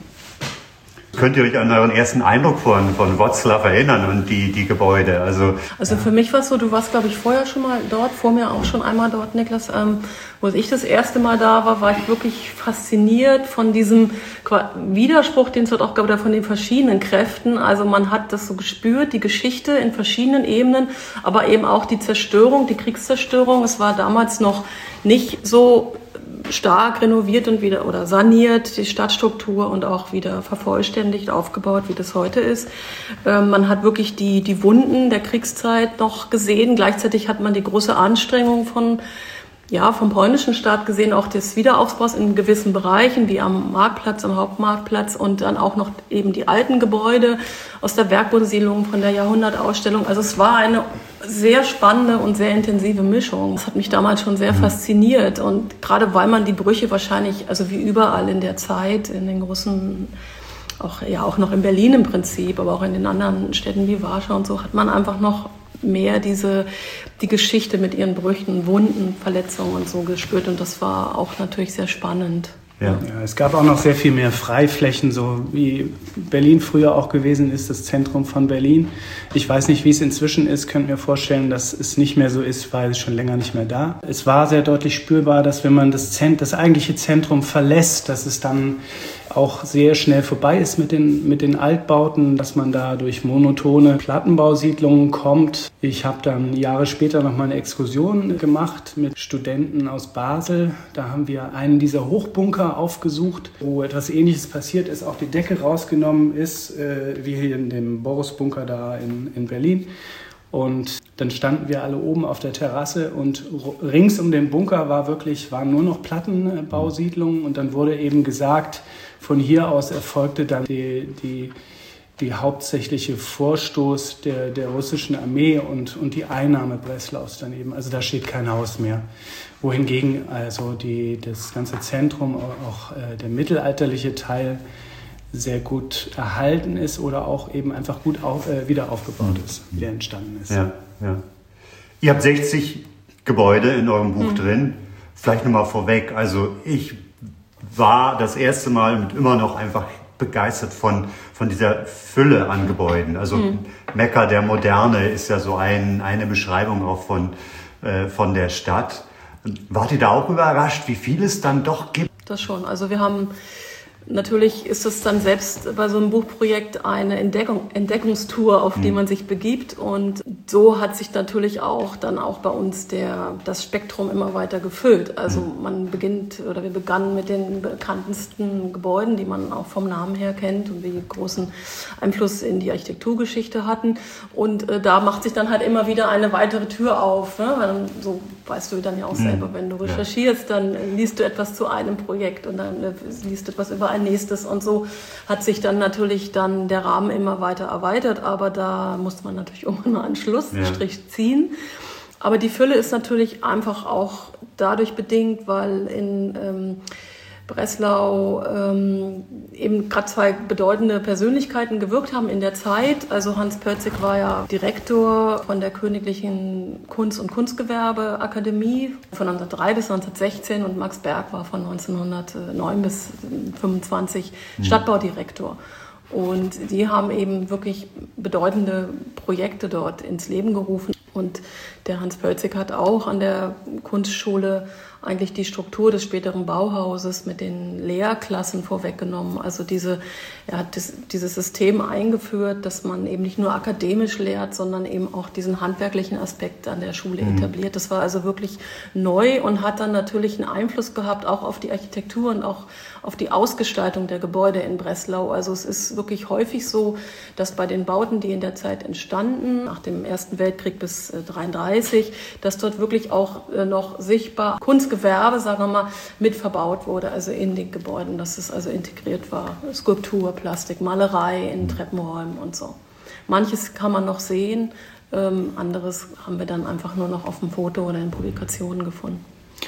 Könnt ihr euch an euren ersten Eindruck von Wroclaw erinnern und die Gebäude? Also für mich war es so, du warst, glaube ich, vorher schon mal dort, vor mir auch schon einmal dort, Niklas. Wo ich das erste Mal da war ich wirklich fasziniert von diesem Widerspruch, den es dort auch gab, oder von den verschiedenen Kräften. Also man hat das so gespürt, die Geschichte in verschiedenen Ebenen, aber eben auch die Zerstörung, die Kriegszerstörung. Es war damals noch nicht so stark renoviert und wieder oder saniert, die Stadtstruktur und auch wieder vervollständigt, aufgebaut, wie das heute ist. Man hat wirklich die Wunden der Kriegszeit noch gesehen. Gleichzeitig hat man die große Anstrengung vom polnischen Staat gesehen, auch des Wiederaufbaus in gewissen Bereichen, wie am Marktplatz, am Hauptmarktplatz und dann auch noch eben die alten Gebäude aus der Werkbesiedlung von der Jahrhundertausstellung. Also es war eine sehr spannende und sehr intensive Mischung. Das hat mich damals schon sehr fasziniert und gerade weil man die Brüche wahrscheinlich, also wie überall in der Zeit, in den großen, auch noch in Berlin im Prinzip, aber auch in den anderen Städten wie Warschau und so, hat man einfach noch mehr die Geschichte mit ihren Brüchen, Wunden, Verletzungen und so gespürt und das war auch natürlich sehr spannend. Ja, es gab auch noch sehr viel mehr Freiflächen, so wie Berlin früher auch gewesen ist, das Zentrum von Berlin. Ich weiß nicht, wie es inzwischen ist, könnt mir vorstellen, dass es nicht mehr so ist, weil es schon länger nicht mehr da. Es war sehr deutlich spürbar, dass wenn man das eigentliche Zentrum verlässt, dass es dann auch sehr schnell vorbei ist mit den Altbauten, dass man da durch monotone Plattenbausiedlungen kommt. Ich habe dann Jahre später noch mal eine Exkursion gemacht mit Studenten aus Basel. Da haben wir einen dieser Hochbunker aufgesucht, wo etwas Ähnliches passiert ist, auch die Decke rausgenommen ist, wie hier in dem Boris-Bunker da in Berlin. Und dann standen wir alle oben auf der Terrasse und rings um den Bunker waren nur noch Plattenbausiedlungen und dann wurde eben gesagt, von hier aus erfolgte dann die hauptsächliche Vorstoß der russischen Armee und die Einnahme Breslaus daneben. Also da steht kein Haus mehr. Wohingegen also das ganze Zentrum, auch der mittelalterliche Teil, sehr gut erhalten ist oder auch eben einfach gut wieder aufgebaut ist, wieder entstanden ist. Ja. Ihr habt 60 Gebäude in eurem Buch drin. Vielleicht nochmal vorweg, also ich war das erste Mal und immer noch einfach begeistert von dieser Fülle an Gebäuden. Also Mekka der Moderne ist ja so eine Beschreibung auch von der Stadt. Wart ihr da auch überrascht, wie viel es dann doch gibt? Das schon. Also wir haben natürlich ist es dann selbst bei so einem Buchprojekt eine Entdeckungstour, auf die man sich begibt. Und so hat sich natürlich auch bei uns das Spektrum immer weiter gefüllt. Also wir begannen mit den bekanntesten Gebäuden, die man auch vom Namen her kennt und die großen Einfluss in die Architekturgeschichte hatten. Und da macht sich dann halt immer wieder eine weitere Tür auf. Ne? Weil so weißt du dann ja auch selber, wenn du recherchierst, dann liest du etwas zu einem Projekt und dann liest du etwas über ein nächstes und so hat sich dann natürlich der Rahmen immer weiter erweitert, aber da musste man natürlich irgendwann mal einen Schlussstrich ziehen. Aber die Fülle ist natürlich einfach auch dadurch bedingt, weil in Breslau eben gerade zwei bedeutende Persönlichkeiten gewirkt haben in der Zeit. Also Hans Pötzig war ja Direktor von der Königlichen Kunst- und Kunstgewerbeakademie von 1903 bis 1916 und Max Berg war von 1909 bis 1925 Stadtbaudirektor. Und die haben eben wirklich bedeutende Projekte dort ins Leben gerufen. Und der Hans Pötzig hat auch an der Kunstschule eigentlich die Struktur des späteren Bauhauses mit den Lehrklassen vorweggenommen. Also er hat dieses System eingeführt, dass man eben nicht nur akademisch lehrt, sondern eben auch diesen handwerklichen Aspekt an der Schule etabliert. Das war also wirklich neu und hat dann natürlich einen Einfluss gehabt auch auf die Architektur und auch auf die Ausgestaltung der Gebäude in Breslau. Also es ist wirklich häufig so, dass bei den Bauten, die in der Zeit entstanden, nach dem Ersten Weltkrieg bis 1933, dass dort wirklich auch noch sichtbar Kunstgewerbe, sagen wir mal, mit verbaut wurde, also in den Gebäuden, dass es also integriert war. Skulptur, Plastik, Malerei in Treppenräumen und so. Manches kann man noch sehen, anderes haben wir dann einfach nur noch auf dem Foto oder in Publikationen gefunden.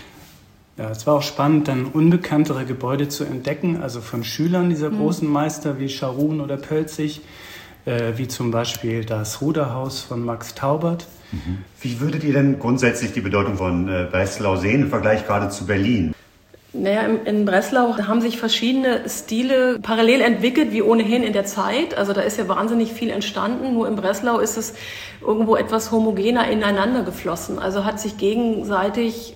Ja, es war auch spannend, dann unbekanntere Gebäude zu entdecken, also von Schülern dieser großen Meister wie Scharun oder Pölzig, wie zum Beispiel das Ruderhaus von Max Taubert. Wie würdet ihr denn grundsätzlich die Bedeutung von Breslau sehen im Vergleich gerade zu Berlin? Naja, in Breslau haben sich verschiedene Stile parallel entwickelt, wie ohnehin in der Zeit. Also da ist ja wahnsinnig viel entstanden. Nur in Breslau ist es irgendwo etwas homogener ineinander geflossen. Also hat sich gegenseitig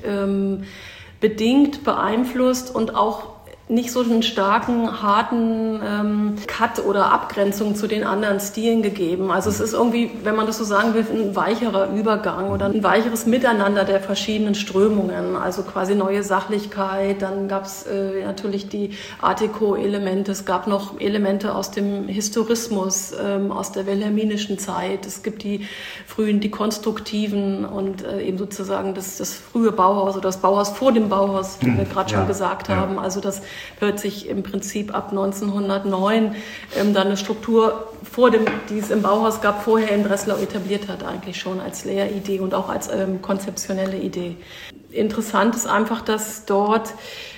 bedingt, beeinflusst und auch nicht so einen starken, harten Cut oder Abgrenzung zu den anderen Stilen gegeben. Also es ist irgendwie, wenn man das so sagen will, ein weicherer Übergang oder ein weicheres Miteinander der verschiedenen Strömungen. Also quasi neue Sachlichkeit, dann gab es natürlich die Art Deco-Elemente, es gab noch Elemente aus dem Historismus, aus der wilhelminischen Zeit. Es gibt die konstruktiven und eben sozusagen das frühe Bauhaus oder das Bauhaus vor dem Bauhaus, wie wir gerade schon gesagt haben. Also das plötzlich im Prinzip ab 1909 dann eine Struktur die es im Bauhaus gab, vorher in Breslau etabliert hat, eigentlich schon als Lehridee und auch als konzeptionelle Idee. Interessant ist einfach, dass dort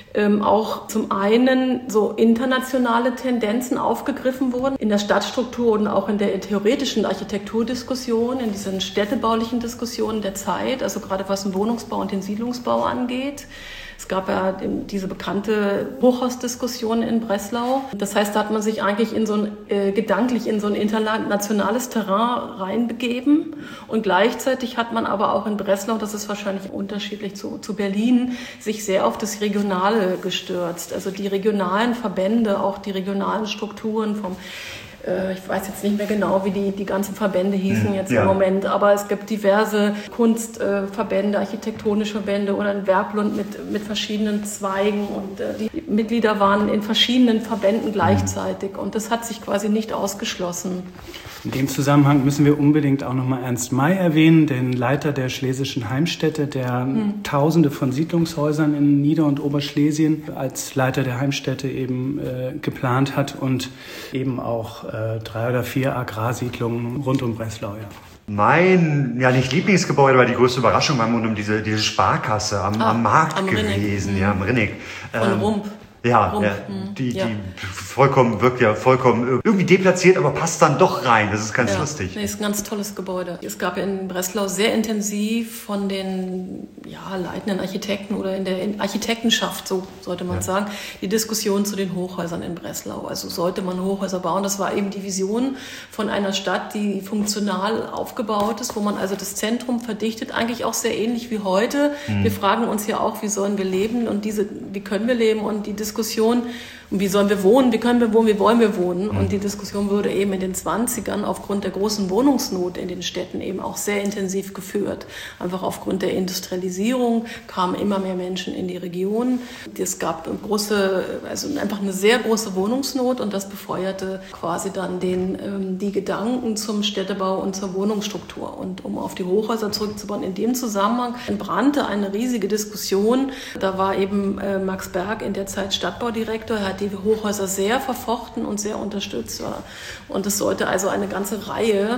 auch zum einen so internationale Tendenzen aufgegriffen wurden in der Stadtstruktur und auch in der theoretischen Architekturdiskussion, in diesen städtebaulichen Diskussionen der Zeit, also gerade was den Wohnungsbau und den Siedlungsbau angeht. Es gab ja diese bekannte Hochhausdiskussion in Breslau. Das heißt, da hat man sich eigentlich gedanklich in so ein internationales Terrain reinbegeben. Und gleichzeitig hat man aber auch in Breslau, das ist wahrscheinlich unterschiedlich zu Berlin, sich sehr auf das Regionale gestürzt. Also die regionalen Verbände, auch die regionalen Strukturen ich weiß jetzt nicht mehr genau, wie die ganzen Verbände hießen jetzt im Moment, aber es gibt diverse Kunstverbände, architektonische Verbände oder ein Werklund mit verschiedenen Zweigen und die Mitglieder waren in verschiedenen Verbänden gleichzeitig und das hat sich quasi nicht ausgeschlossen. In dem Zusammenhang müssen wir unbedingt auch nochmal Ernst May erwähnen, den Leiter der Schlesischen Heimstätte, der Tausende von Siedlungshäusern in Nieder- und Oberschlesien als Leiter der Heimstätte eben geplant hat und eben auch 3 oder 4 Agrarsiedlungen rund um Breslau. Ja. Mein, nicht Lieblingsgebäude, aber die größte Überraschung war um diese Sparkasse am Markt gewesen, am Rinnig. Von Rump. Die wirkt ja vollkommen irgendwie deplatziert, aber passt dann doch rein. Das ist ganz lustig. Nee, ist ein ganz tolles Gebäude. Es gab ja in Breslau sehr intensiv von den leitenden Architekten oder in der Architektenschaft, so sollte man sagen, die Diskussion zu den Hochhäusern in Breslau. Also sollte man Hochhäuser bauen? Das war eben die Vision von einer Stadt, die funktional aufgebaut ist, wo man also das Zentrum verdichtet, eigentlich auch sehr ähnlich wie heute. Wir fragen uns ja auch, wie sollen wir leben und wie können wir leben und die Diskussion, wie sollen wir wohnen, wie können wir wohnen, wie wollen wir wohnen. Und die Diskussion wurde eben in den 20ern aufgrund der großen Wohnungsnot in den Städten eben auch sehr intensiv geführt. Einfach aufgrund der Industrialisierung kamen immer mehr Menschen in die Region. Es gab einfach eine sehr große Wohnungsnot und das befeuerte quasi dann die Gedanken zum Städtebau und zur Wohnungsstruktur. Und um auf die Hochhäuser zurückzubauen, in dem Zusammenhang entbrannte eine riesige Diskussion. Da war eben Max Berg in der Zeit Stadtbaudirektor. Er hat die Hochhäuser sehr verfochten und sehr unterstützt. Und es sollte also eine ganze Reihe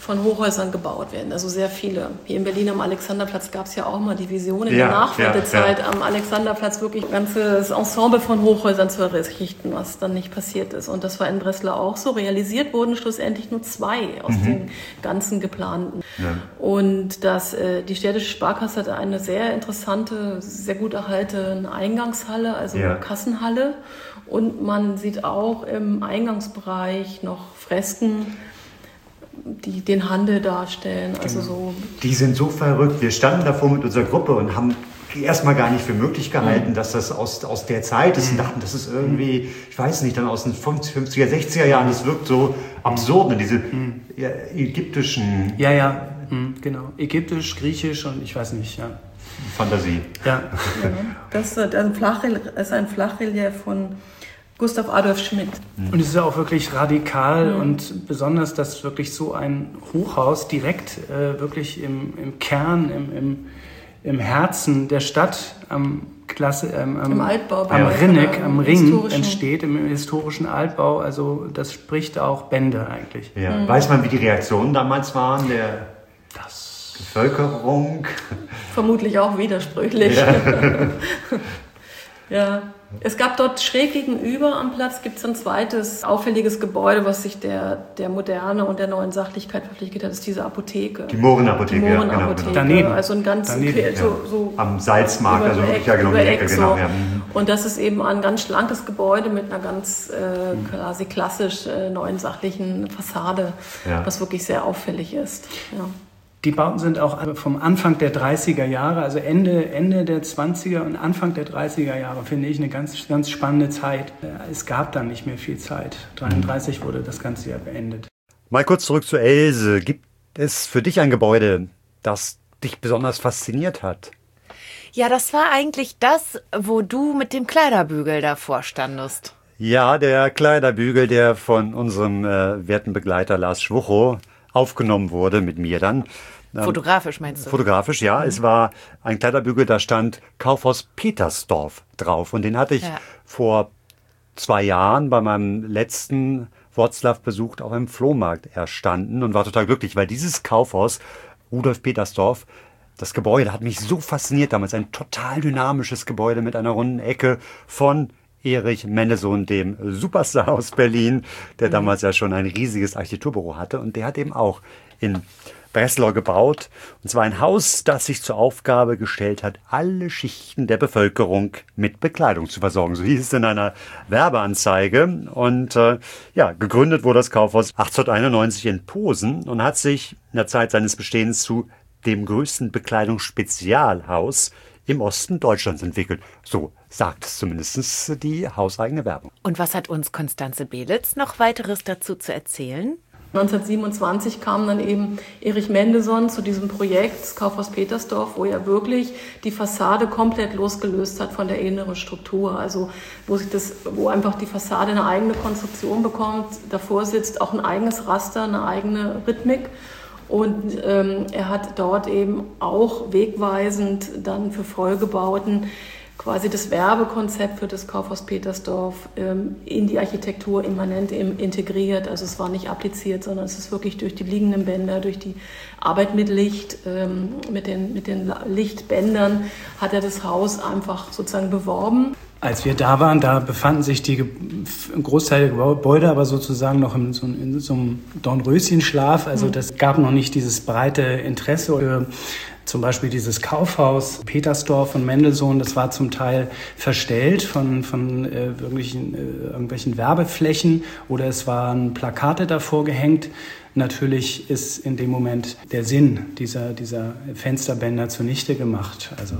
von Hochhäusern gebaut werden. Also sehr viele. Hier in Berlin am Alexanderplatz gab es ja auch mal die Vision in der Nachwendezeit, am Alexanderplatz wirklich ein ganzes Ensemble von Hochhäusern zu errichten, was dann nicht passiert ist. Und das war in Breslau auch so. Realisiert wurden schlussendlich nur 2 aus den ganzen geplanten. Ja. Und die städtische Sparkasse hat eine sehr interessante, sehr gut erhaltene Eingangshalle, also Kassenhalle. Und man sieht auch im Eingangsbereich noch Fresken, die den Handel darstellen. Also so. Die sind so verrückt. Wir standen davor mit unserer Gruppe und haben erstmal gar nicht für möglich gehalten, dass das aus der Zeit ist und dachten, das ist irgendwie, ich weiß nicht, dann aus den 50er, 60er Jahren, das wirkt so absurd, diese ägyptischen... Ja, genau. Ägyptisch, griechisch und ich weiß nicht, Fantasie. Ja. Das ist ein Flachrelief von Gustav Adolf Schmidt. Und es ist ja auch wirklich radikal und besonders, dass wirklich so ein Hochhaus direkt wirklich im Kern, im Herzen der Stadt im Altbau, am Rinneck, am Ring entsteht, im historischen Altbau. Also das spricht auch Bände eigentlich. Ja. Weiß man, wie die Reaktionen damals waren, der Bevölkerung? Vermutlich auch widersprüchlich. Ja. Es gab dort schräg gegenüber am Platz gibt es ein zweites auffälliges Gebäude, was sich der Moderne und der neuen Sachlichkeit verpflichtet hat, das ist diese Apotheke. Die Mohrenapotheke, genau. Daneben. Also ein ganz so am Salzmarkt, also wirklich genau die Ecke, genau. Ja. Und das ist eben ein ganz schlankes Gebäude mit einer ganz quasi klassisch neuen sachlichen Fassade, was wirklich sehr auffällig ist. Ja. Die Bauten sind auch vom Anfang der 30er Jahre, also Ende der 20er und Anfang der 30er Jahre, finde ich eine ganz, ganz spannende Zeit. Es gab dann nicht mehr viel Zeit. 1933 wurde das Ganze ja beendet. Mal kurz zurück zu Else. Gibt es für dich ein Gebäude, das dich besonders fasziniert hat? Ja, das war eigentlich das, wo du mit dem Kleiderbügel davor standest. Ja, der Kleiderbügel, der von unserem werten Begleiter Lars Schwuchow aufgenommen wurde, mit mir dann. Fotografisch meinst du? Fotografisch, ja. Es war ein Kleiderbügel, da stand Kaufhaus Petersdorf drauf. Und den hatte ich vor 2 Jahren bei meinem letzten Wroclaw-Besuch auf einem Flohmarkt erstanden und war total glücklich, weil dieses Kaufhaus, Rudolf Petersdorf, das Gebäude hat mich so fasziniert damals. Ein total dynamisches Gebäude mit einer runden Ecke von Erich Mendelsohn, dem Superstar aus Berlin, der damals ja schon ein riesiges Architekturbüro hatte. Und der hat eben auch in Breslau gebaut. Und zwar ein Haus, das sich zur Aufgabe gestellt hat, alle Schichten der Bevölkerung mit Bekleidung zu versorgen. So hieß es in einer Werbeanzeige. Und gegründet wurde das Kaufhaus 1891 in Posen und hat sich in der Zeit seines Bestehens zu dem größten Bekleidungsspezialhaus im Osten Deutschlands entwickelt. So sagt es zumindest die hauseigene Werbung. Und was hat uns Constanze Belitz noch weiteres dazu zu erzählen? 1927 kam dann eben Erich Mendelsohn zu diesem Projekt, das Kaufhaus Petersdorf, wo er wirklich die Fassade komplett losgelöst hat von der inneren Struktur. Also wo einfach die Fassade eine eigene Konstruktion bekommt, davor sitzt auch ein eigenes Raster, eine eigene Rhythmik. Und er hat dort eben auch wegweisend dann für Folgebauten quasi das Werbekonzept für das Kaufhaus Petersdorf in die Architektur immanent integriert. Also es war nicht appliziert, sondern es ist wirklich durch die liegenden Bänder, durch die Arbeit mit Licht, mit den Lichtbändern hat er das Haus einfach sozusagen beworben. Als wir da waren, da befanden sich ein Großteil der Gebäude aber sozusagen noch in so einem Dornröschenschlaf. Also das gab noch nicht dieses breite Interesse für zum Beispiel dieses Kaufhaus Petersdorf von Mendelsohn. Das war zum Teil verstellt von irgendwelchen Werbeflächen oder es waren Plakate davor gehängt. Natürlich ist in dem Moment der Sinn dieser Fensterbänder zunichte gemacht. Also,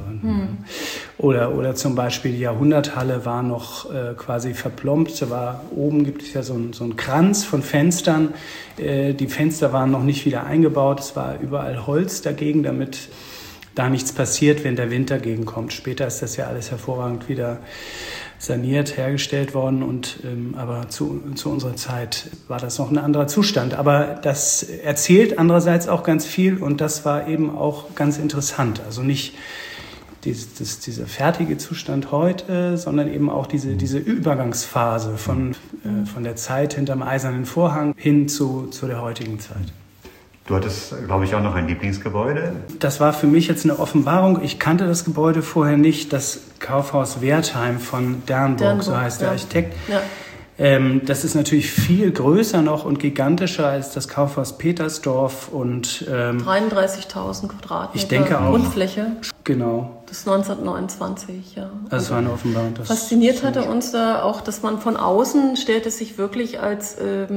oder zum Beispiel die Jahrhunderthalle war noch quasi verplombt. Oben gibt es ja so einen Kranz von Fenstern. Die Fenster waren noch nicht wieder eingebaut. Es war überall Holz dagegen, damit da nichts passiert, wenn der Wind dagegen kommt. Später ist das ja alles hervorragend wieder saniert, hergestellt worden aber zu unserer Zeit war das noch ein anderer Zustand. Aber das erzählt andererseits auch ganz viel und das war eben auch ganz interessant. Also nicht dieser fertige Zustand heute, sondern eben auch diese Übergangsphase von der Zeit hinterm Eisernen Vorhang hin zu der heutigen Zeit. Du hattest, glaube ich, auch noch ein Lieblingsgebäude. Das war für mich jetzt eine Offenbarung. Ich kannte das Gebäude vorher nicht, das Kaufhaus Wertheim von Dernburg, so heißt der Architekt. Ja. Das ist natürlich viel größer noch und gigantischer als das Kaufhaus Petersdorf und 33.000 Quadratmeter ich denke auch, Grundfläche. Genau. Das ist 1929, ja. Das war eine Offenbarung. Fasziniert hatte uns da auch, dass man von außen stellt es sich wirklich als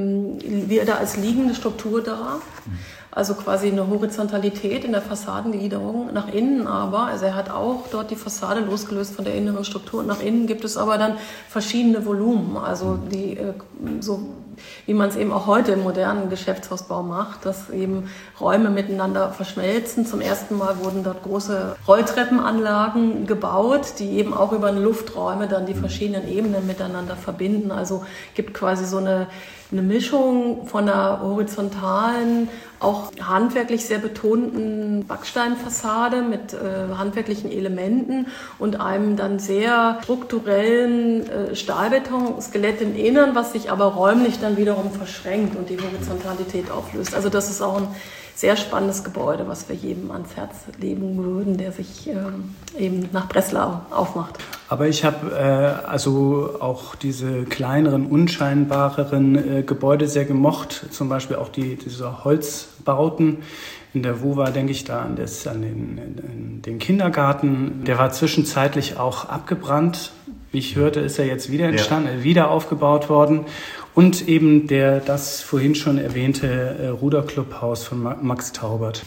liegende Struktur dar. Also quasi eine Horizontalität in der Fassadengliederung, nach innen aber, also er hat auch dort die Fassade losgelöst von der inneren Struktur und nach innen gibt es aber dann verschiedene Volumen, also die so wie man es eben auch heute im modernen Geschäftshausbau macht, dass eben Räume miteinander verschmelzen. Zum ersten Mal wurden dort große Rolltreppenanlagen gebaut, die eben auch über Lufträume dann die verschiedenen Ebenen miteinander verbinden. Also gibt quasi so eine Mischung von einer horizontalen, auch handwerklich sehr betonten Backsteinfassade mit handwerklichen Elementen und einem dann sehr strukturellen Stahlbeton-Skelett im Innern, was sich aber räumlich dann wiederum verschränkt und die Horizontalität auflöst. Also das ist auch ein sehr spannendes Gebäude, was wir jedem ans Herz legen würden, der sich eben nach Breslau aufmacht. Aber ich habe also auch diese kleineren, unscheinbareren Gebäude sehr gemocht, zum Beispiel auch diese Holzbauten. In der WUWA denke ich da an den Kindergarten. Der war zwischenzeitlich auch abgebrannt. Wie ich hörte, ist er jetzt wieder entstanden, wieder aufgebaut worden. Und eben das vorhin schon erwähnte Ruderclubhaus von Max Taubert.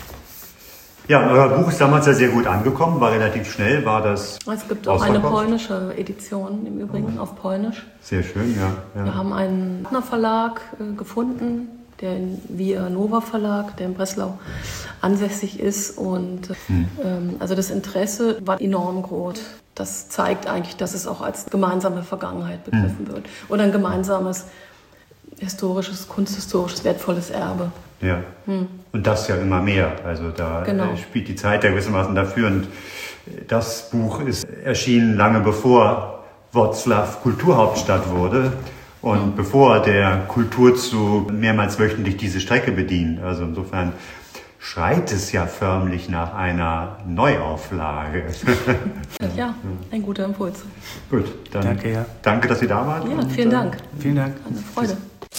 Ja, euer Buch ist damals ja sehr gut angekommen, war relativ schnell, war das Es gibt auch eine polnische Edition im Übrigen auf Polnisch. Sehr schön, ja. Wir haben einen Partnerverlag gefunden, der Via Nova Verlag, der in Breslau ansässig ist. Und also das Interesse war enorm groß. Das zeigt eigentlich, dass es auch als gemeinsame Vergangenheit begriffen wird. Oder ein gemeinsames kunsthistorisches, wertvolles Erbe. Ja, und das ja immer mehr. Also da spielt die Zeit ja gewissermaßen dafür. Und das Buch ist erschienen lange bevor Wrocław Kulturhauptstadt wurde und bevor der Kulturzug mehrmals wöchentlich diese Strecke bedient. Also insofern schreit es ja förmlich nach einer Neuauflage. Ja, ein guter Impuls. Gut, dann danke, dass Sie da waren. Ja, vielen Dank. Vielen Dank. Eine Freude.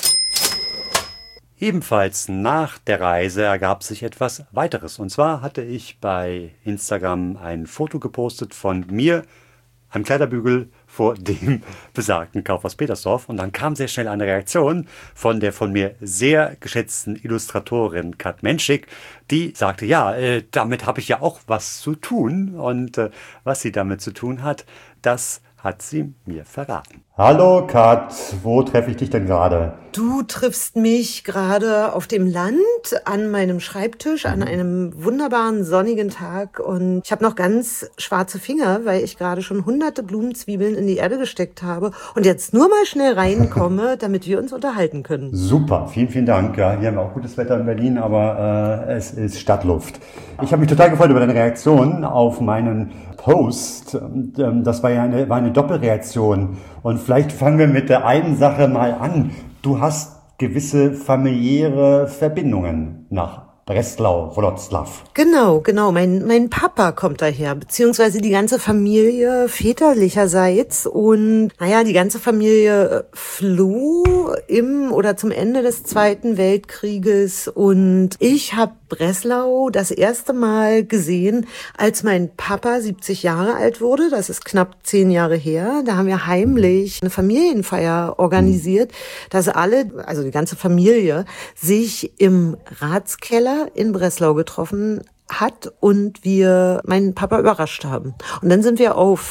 Ebenfalls nach der Reise ergab sich etwas weiteres. Und zwar hatte ich bei Instagram ein Foto gepostet von mir am Kleiderbügel vor dem besagten Kaufhaus Petersdorf. Und dann kam sehr schnell eine Reaktion von der von mir sehr geschätzten Illustratorin Kat Menschik, die sagte, ja, damit habe ich ja auch was zu tun. Und was sie damit zu tun hat, das hat sie mir verraten. Hallo Kat, wo treffe ich dich denn gerade? Du triffst mich gerade auf dem Land an meinem Schreibtisch an einem wunderbaren sonnigen Tag und ich habe noch ganz schwarze Finger, weil ich gerade schon hunderte Blumenzwiebeln in die Erde gesteckt habe und jetzt nur mal schnell reinkomme, damit wir uns unterhalten können. Super, vielen, vielen Dank. Ja, hier haben wir auch gutes Wetter in Berlin, aber es ist Stadtluft. Ich habe mich total gefreut über deine Reaktion auf meinen Post. Das war ja eine Doppelreaktion. Und vielleicht fangen wir mit der einen Sache mal an. Du hast gewisse familiäre Verbindungen nach Breslau, Wrocław. Genau. Mein Papa kommt daher, beziehungsweise die ganze Familie väterlicherseits. Und die ganze Familie floh im oder zum Ende des Zweiten Weltkrieges. Und ich habe Breslau das erste Mal gesehen, als mein Papa 70 Jahre alt wurde. Das ist knapp 10 Jahre her. Da haben wir heimlich eine Familienfeier organisiert, dass alle, also die ganze Familie, sich im Ratskeller in Breslau getroffen hat und wir meinen Papa überrascht haben. Und dann sind wir auf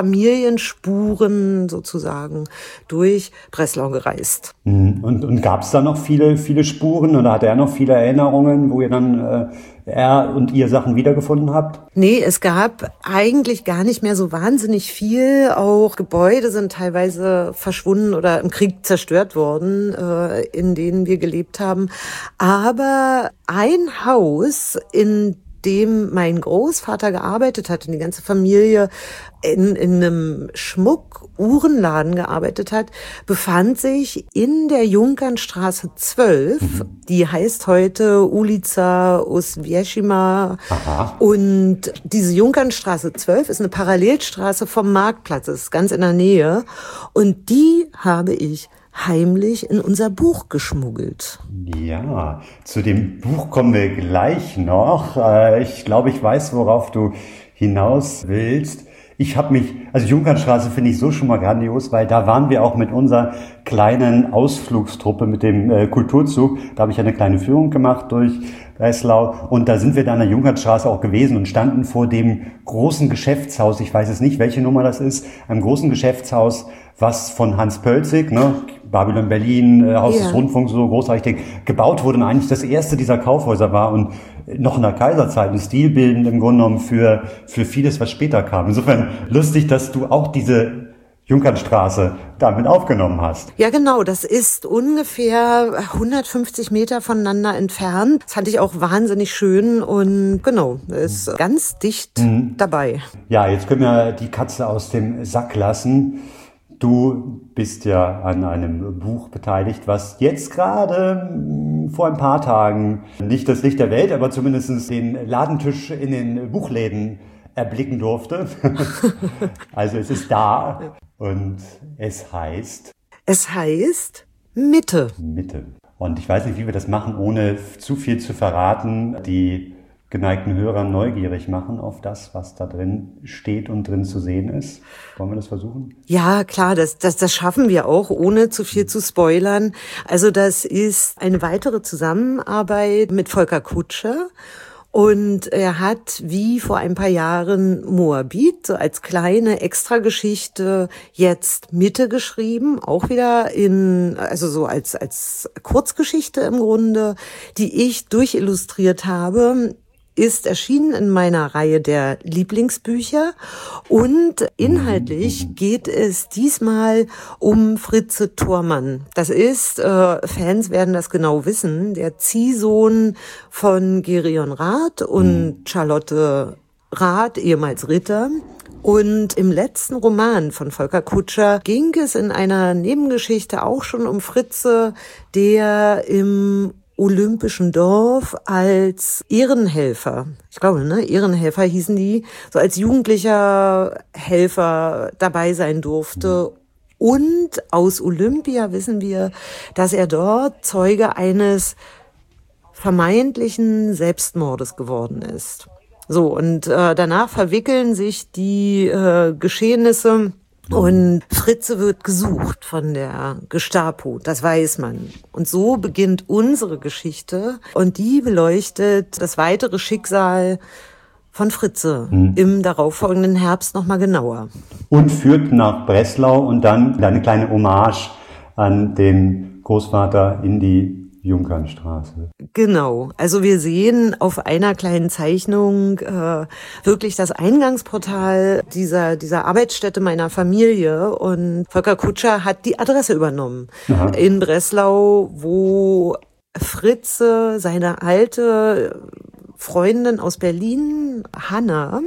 Familienspuren sozusagen durch Breslau gereist. Und gab es da noch viele Spuren oder hat er noch viele Erinnerungen, wo ihr dann er und ihr Sachen wiedergefunden habt? Nee, es gab eigentlich gar nicht mehr so wahnsinnig viel. Auch Gebäude sind teilweise verschwunden oder im Krieg zerstört worden, in denen wir gelebt haben. Aber ein Haus, in dem mein Großvater gearbeitet hat und die ganze Familie in einem Schmuck-Uhrenladen gearbeitet hat, befand sich in der Junkernstraße 12. Die heißt heute Ulica Oswiecima. Und diese Junkernstraße 12 ist eine Parallelstraße vom Marktplatz. Das ist ganz in der Nähe. Und die habe ich heimlich in unser Buch geschmuggelt. Ja, zu dem Buch kommen wir gleich noch. Ich glaube, ich weiß, worauf du hinaus willst. Also Junkernstraße finde ich so schon mal grandios, weil da waren wir auch mit unserer kleinen Ausflugstruppe mit dem Kulturzug. Da habe ich eine kleine Führung gemacht durch Breslau und da sind wir dann an der Junkernstraße auch gewesen und standen vor dem großen Geschäftshaus. Ich weiß es nicht, welche Nummer das ist. Einem großen Geschäftshaus, was von Hans Pölzig, Babylon Berlin, Haus des Rundfunks, so großartig gebaut wurde und eigentlich das erste dieser Kaufhäuser war und noch in der Kaiserzeit ein stilbildend im Grunde genommen für vieles, was später kam. Insofern lustig, dass du auch diese Junkernstraße damit aufgenommen hast. Ja, genau. Das ist ungefähr 150 Meter voneinander entfernt. Das fand ich auch wahnsinnig schön und genau, ist ganz dicht dabei. Ja, jetzt können wir die Katze aus dem Sack lassen. Du bist ja an einem Buch beteiligt, was jetzt gerade vor ein paar Tagen nicht das Licht der Welt, aber zumindest den Ladentisch in den Buchläden erblicken durfte. Also es ist da und es heißt? Es heißt Mitte. Mitte. Und ich weiß nicht, wie wir das machen, ohne zu viel zu verraten, die geneigten Hörer neugierig machen auf das, was da drin steht und drin zu sehen ist. Wollen wir das versuchen? Ja, klar, das schaffen wir auch, ohne zu viel zu spoilern. Also das ist eine weitere Zusammenarbeit mit Volker Kutscher. Und er hat, wie vor ein paar Jahren, Moabit so als kleine Extrageschichte jetzt Mitte geschrieben, auch wieder also so als Kurzgeschichte im Grunde, die ich durchillustriert habe. Ist erschienen in meiner Reihe der Lieblingsbücher und inhaltlich geht es diesmal um Fritze Thormann. Das ist, Fans werden das genau wissen, der Ziehsohn von Gerion Rath und Charlotte Rath, ehemals Ritter. Und im letzten Roman von Volker Kutscher ging es in einer Nebengeschichte auch schon um Fritze, der im Olympischen Dorf als Ehrenhelfer, ich glaube, Ehrenhelfer hießen die, so als jugendlicher Helfer dabei sein durfte. Und aus Olympia wissen wir, dass er dort Zeuge eines vermeintlichen Selbstmordes geworden ist. So, und danach verwickeln sich die Geschehnisse. Und Fritze wird gesucht von der Gestapo, das weiß man. Und so beginnt unsere Geschichte und die beleuchtet das weitere Schicksal von Fritze im darauffolgenden Herbst nochmal genauer. Und führt nach Breslau und dann eine kleine Hommage an den Großvater in die Junkernstraße. Genau. Also wir sehen auf einer kleinen Zeichnung wirklich das Eingangsportal dieser Arbeitsstätte meiner Familie und Volker Kutscher hat die Adresse übernommen. Aha. In Breslau, wo Fritze seine alte Freundin aus Berlin, Hanna,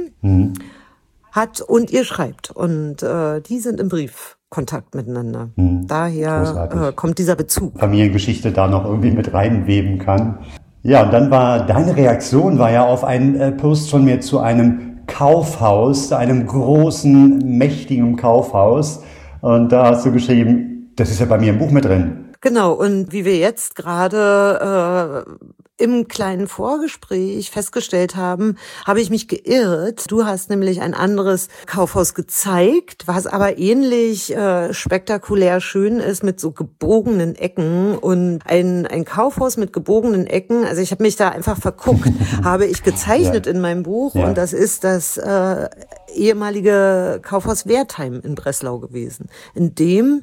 hat und ihr schreibt. Und die sind im Briefkontakt miteinander. Daher kommt dieser Bezug. Familiengeschichte da noch irgendwie mit reinweben kann. Ja, und dann deine Reaktion war ja auf einen Post von mir zu einem Kaufhaus, einem großen, mächtigen Kaufhaus. Und da hast du geschrieben, das ist ja bei mir im Buch mit drin. Genau, und wie wir jetzt gerade im kleinen Vorgespräch festgestellt haben, habe ich mich geirrt. Du hast nämlich ein anderes Kaufhaus gezeigt, was aber ähnlich spektakulär schön ist mit so gebogenen Ecken und ein Kaufhaus mit gebogenen Ecken. Also ich habe mich da einfach verguckt, habe ich gezeichnet in meinem Buch und das ist das ehemalige Kaufhaus Wertheim in Breslau gewesen, in dem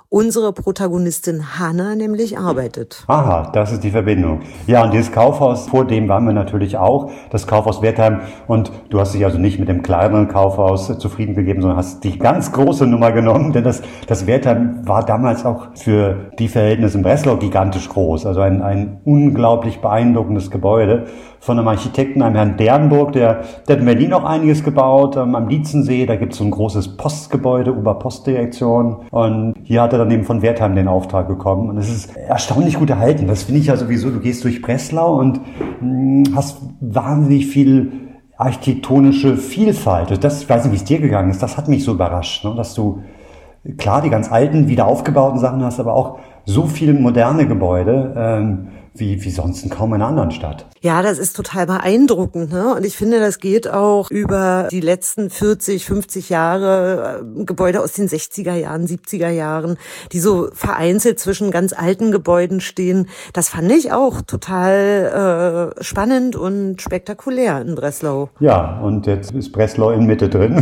unsere Protagonistin Hannah nämlich arbeitet. Aha, das ist die Verbindung. Ja, und dieses Kaufhaus, vor dem waren wir natürlich auch, das Kaufhaus Wertheim. Und du hast dich also nicht mit dem kleineren Kaufhaus zufrieden gegeben, sondern hast die ganz große Nummer genommen, denn das Wertheim war damals auch für die Verhältnisse in Breslau gigantisch groß. Also ein unglaublich beeindruckendes Gebäude von einem Architekten, einem Herrn Dernburg, der hat in Berlin auch einiges gebaut, am Lietzensee, da gibt es so ein großes Postgebäude, Oberpostdirektion, und hier hat er dann eben von Wertheim den Auftrag bekommen, und es ist erstaunlich gut erhalten. Das finde ich ja sowieso, du gehst durch Breslau und hast wahnsinnig viel architektonische Vielfalt. Das, ich weiß nicht, wie es dir gegangen ist, das hat mich so überrascht, ne? Dass du klar die ganz alten, wieder aufgebauten Sachen hast, aber auch so viele moderne Gebäude, wie sonst in kaum einer anderen Stadt. Ja, das ist total beeindruckend, ne? Und ich finde, das geht auch über die letzten 40, 50 Jahre, Gebäude aus den 60er Jahren, 70er Jahren, die so vereinzelt zwischen ganz alten Gebäuden stehen. Das fand ich auch total spannend und spektakulär in Breslau. Ja, und jetzt ist Breslau in Mitte drin.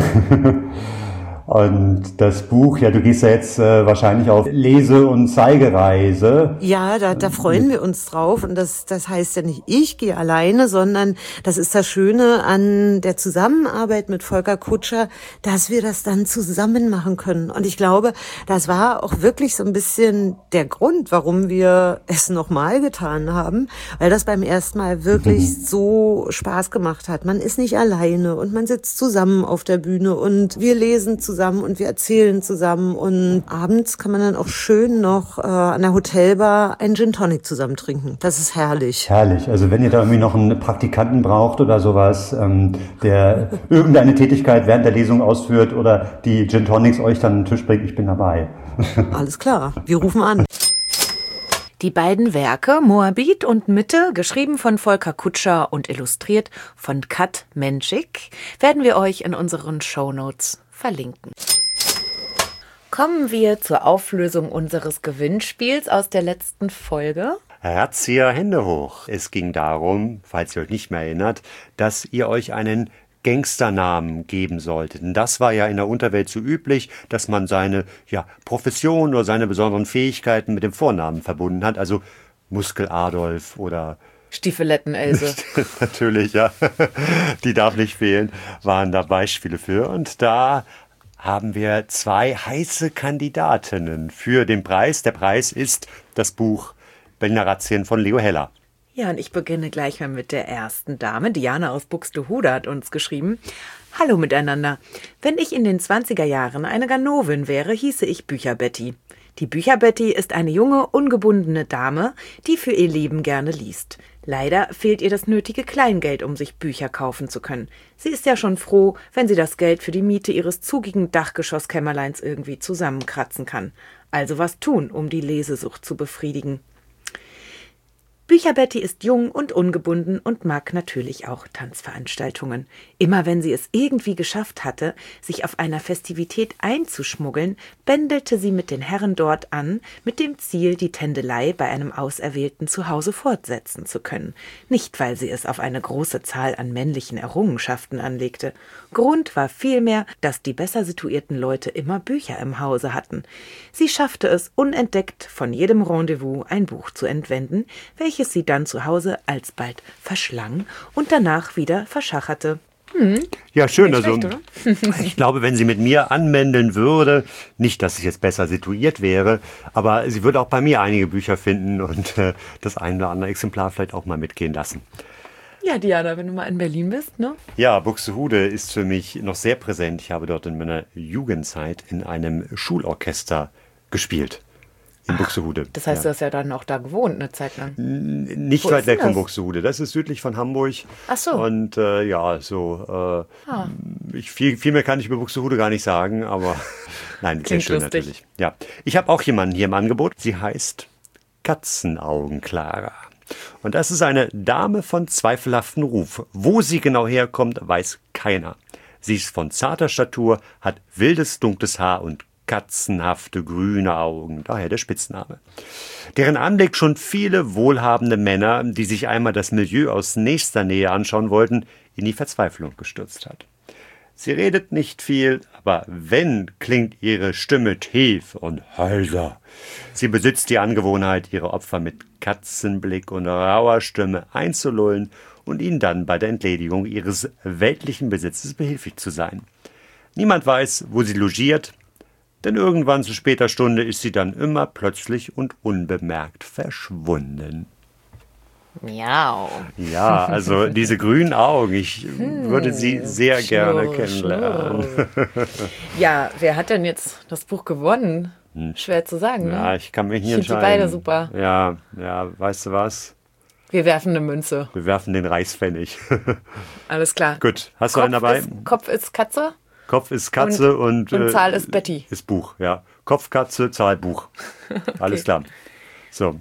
Und das Buch, ja, du gehst ja jetzt wahrscheinlich auf Lese- und Zeigereise. Ja, da freuen wir uns drauf. Und das heißt ja nicht, ich gehe alleine, sondern das ist das Schöne an der Zusammenarbeit mit Volker Kutscher, dass wir das dann zusammen machen können. Und ich glaube, das war auch wirklich so ein bisschen der Grund, warum wir es nochmal getan haben, weil das beim ersten Mal wirklich so Spaß gemacht hat. Man ist nicht alleine und man sitzt zusammen auf der Bühne und wir lesen zusammen und wir erzählen zusammen, und abends kann man dann auch schön noch an der Hotelbar einen Gin Tonic zusammen trinken. Das ist herrlich. Herrlich. Also wenn ihr da irgendwie noch einen Praktikanten braucht oder sowas, der irgendeine Tätigkeit während der Lesung ausführt oder die Gin Tonics euch dann an den Tisch bringt, ich bin dabei. Alles klar, wir rufen an. Die beiden Werke, Moabit und Mitte, geschrieben von Volker Kutscher und illustriert von Kat Menschik, werden wir euch in unseren Shownotes verlinken. Kommen wir zur Auflösung unseres Gewinnspiels aus der letzten Folge. Razzia, Hände hoch. Es ging darum, falls ihr euch nicht mehr erinnert, dass ihr euch einen Gangsternamen geben solltet. Und das war ja in der Unterwelt so üblich, dass man seine Profession oder seine besonderen Fähigkeiten mit dem Vornamen verbunden hat. Also Muskel Adolf oder Stiefeletten Else. Natürlich, ja. Die darf nicht fehlen, waren da Beispiele für. Und da haben wir 2 heiße Kandidatinnen für den Preis. Der Preis ist das Buch Berliner Razzien von Leo Heller. Ja, und ich beginne gleich mal mit der ersten Dame. Diana aus Buxtehude hat uns geschrieben: Hallo miteinander. Wenn ich in den 20er Jahren eine Ganovin wäre, hieße ich Bücherbetty. Die Bücherbetty ist eine junge, ungebundene Dame, die für ihr Leben gerne liest. Leider fehlt ihr das nötige Kleingeld, um sich Bücher kaufen zu können. Sie ist ja schon froh, wenn sie das Geld für die Miete ihres zugigen Dachgeschosskämmerleins irgendwie zusammenkratzen kann. Also was tun, um die Lesesucht zu befriedigen? Bücherbetty ist jung und ungebunden und mag natürlich auch Tanzveranstaltungen. Immer wenn sie es irgendwie geschafft hatte, sich auf einer Festivität einzuschmuggeln, bändelte sie mit den Herren dort an, mit dem Ziel, die Tändelei bei einem Auserwählten zu Hause fortsetzen zu können. Nicht, weil sie es auf eine große Zahl an männlichen Errungenschaften anlegte. Grund war vielmehr, dass die besser situierten Leute immer Bücher im Hause hatten. Sie schaffte es, unentdeckt von jedem Rendezvous ein Buch zu entwenden, welches sie dann zu Hause alsbald verschlang und danach wieder verschacherte. Ja, schön. Nicht Also, schlecht, ich glaube, wenn sie mit mir anmändeln würde, nicht, dass ich jetzt besser situiert wäre, aber sie würde auch bei mir einige Bücher finden und das ein oder andere Exemplar vielleicht auch mal mitgehen lassen. Ja, Diana, wenn du mal in Berlin bist, ne? Ja, Buxtehude ist für mich noch sehr präsent. Ich habe dort in meiner Jugendzeit in einem Schulorchester gespielt. In Buxtehude. Das heißt, du hast ja dann auch da gewohnt eine Zeit lang. Nicht Wo weit ist weg denn von das? Buxtehude. Das ist südlich von Hamburg. Ach so. Und viel mehr kann ich über Buxtehude gar nicht sagen, aber nein, sehr Klingt schön lustig. natürlich. Ja, ich habe auch jemanden hier im Angebot. Sie heißt Katzenaugen-Clara. Und das ist eine Dame von zweifelhaftem Ruf. Wo sie genau herkommt, weiß keiner. Sie ist von zarter Statur, hat wildes, dunkles Haar und katzenhafte grüne Augen, daher der Spitzname. Deren Anblick schon viele wohlhabende Männer, die sich einmal das Milieu aus nächster Nähe anschauen wollten, in die Verzweiflung gestürzt hat. Sie redet nicht viel, aber wenn, klingt ihre Stimme tief und heiser. Sie besitzt die Angewohnheit, ihre Opfer mit Katzenblick und rauer Stimme einzulullen und ihnen dann bei der Entledigung ihres weltlichen Besitzes behilflich zu sein. Niemand weiß, wo sie logiert, denn irgendwann zu später Stunde ist sie dann immer plötzlich und unbemerkt verschwunden. Miau. Ja, also diese grünen Augen, ich würde sie sehr gerne kennenlernen. Ja, wer hat denn jetzt das Buch gewonnen? Schwer zu sagen, ne? Ja, ich kann mich nicht Ich finde entscheiden. die beide super. Ja, weißt du was? Wir werfen eine Münze. Wir werfen den Reichspfennig. Alles klar. Gut, hast du einen dabei? Kopf ist Katze Kopf ist Katze und Zahl ist Betty. Ist Buch, ja. Kopf, Katze, Zahl, Buch. Alles klar. So,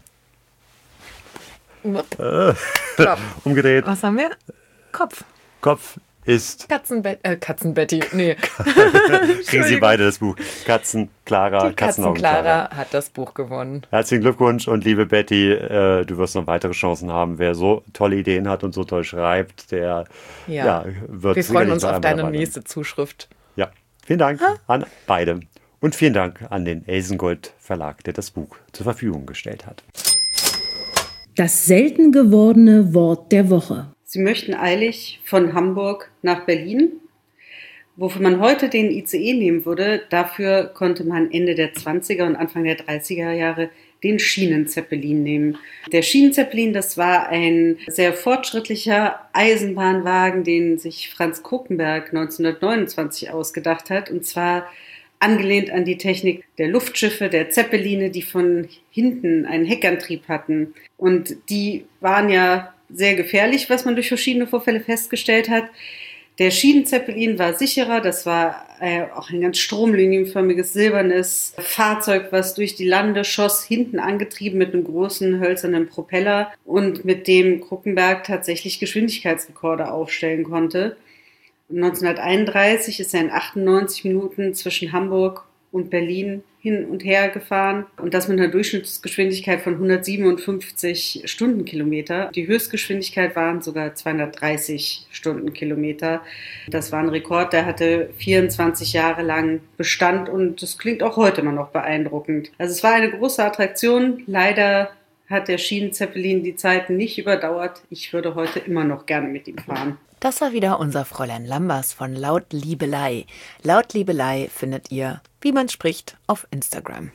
Kopf. umgedreht. Was haben wir? Kopf. Kopf ist, Katzenbetty. Nee. kriegen Sie beide das Buch. Katzen, Clara, Katzenaugen, Clara. Katzenklara hat das Buch gewonnen. Herzlichen Glückwunsch und liebe Betty, du wirst noch weitere Chancen haben. Wer so tolle Ideen hat und so toll schreibt, der wird Wir freuen uns sicherlich auf deine noch einmal nächste Zuschrift. Ja, vielen Dank an beide. Und vielen Dank an den Elsengold Verlag, der das Buch zur Verfügung gestellt hat. Das selten gewordene Wort der Woche. Sie möchten eilig von Hamburg nach Berlin. Wofür man heute den ICE nehmen würde, dafür konnte man Ende der 20er und Anfang der 30er Jahre den Schienenzeppelin nehmen. Der Schienenzeppelin, das war ein sehr fortschrittlicher Eisenbahnwagen, den sich Franz Kruckenberg 1929 ausgedacht hat. Und zwar angelehnt an die Technik der Luftschiffe, der Zeppeline, die von hinten einen Heckantrieb hatten. Und die waren ja sehr gefährlich, was man durch verschiedene Vorfälle festgestellt hat. Der Schienenzeppelin war sicherer, das war auch ein ganz stromlinienförmiges silbernes Fahrzeug, was durch die Lande schoss, hinten angetrieben mit einem großen hölzernen Propeller und mit dem Kruckenberg tatsächlich Geschwindigkeitsrekorde aufstellen konnte. 1931 ist er in 98 Minuten zwischen Hamburg und Berlin hin und her gefahren und das mit einer Durchschnittsgeschwindigkeit von 157 Stundenkilometer. Die Höchstgeschwindigkeit waren sogar 230 Stundenkilometer. Das war ein Rekord, der hatte 24 Jahre lang Bestand und das klingt auch heute immer noch beeindruckend. Also es war eine große Attraktion. Leider hat der Schienenzeppelin die Zeiten nicht überdauert. Ich würde heute immer noch gerne mit ihm fahren. Das war wieder unser Fräulein Lambers von Lautliebelei. Lautliebelei findet ihr, wie man spricht, auf Instagram.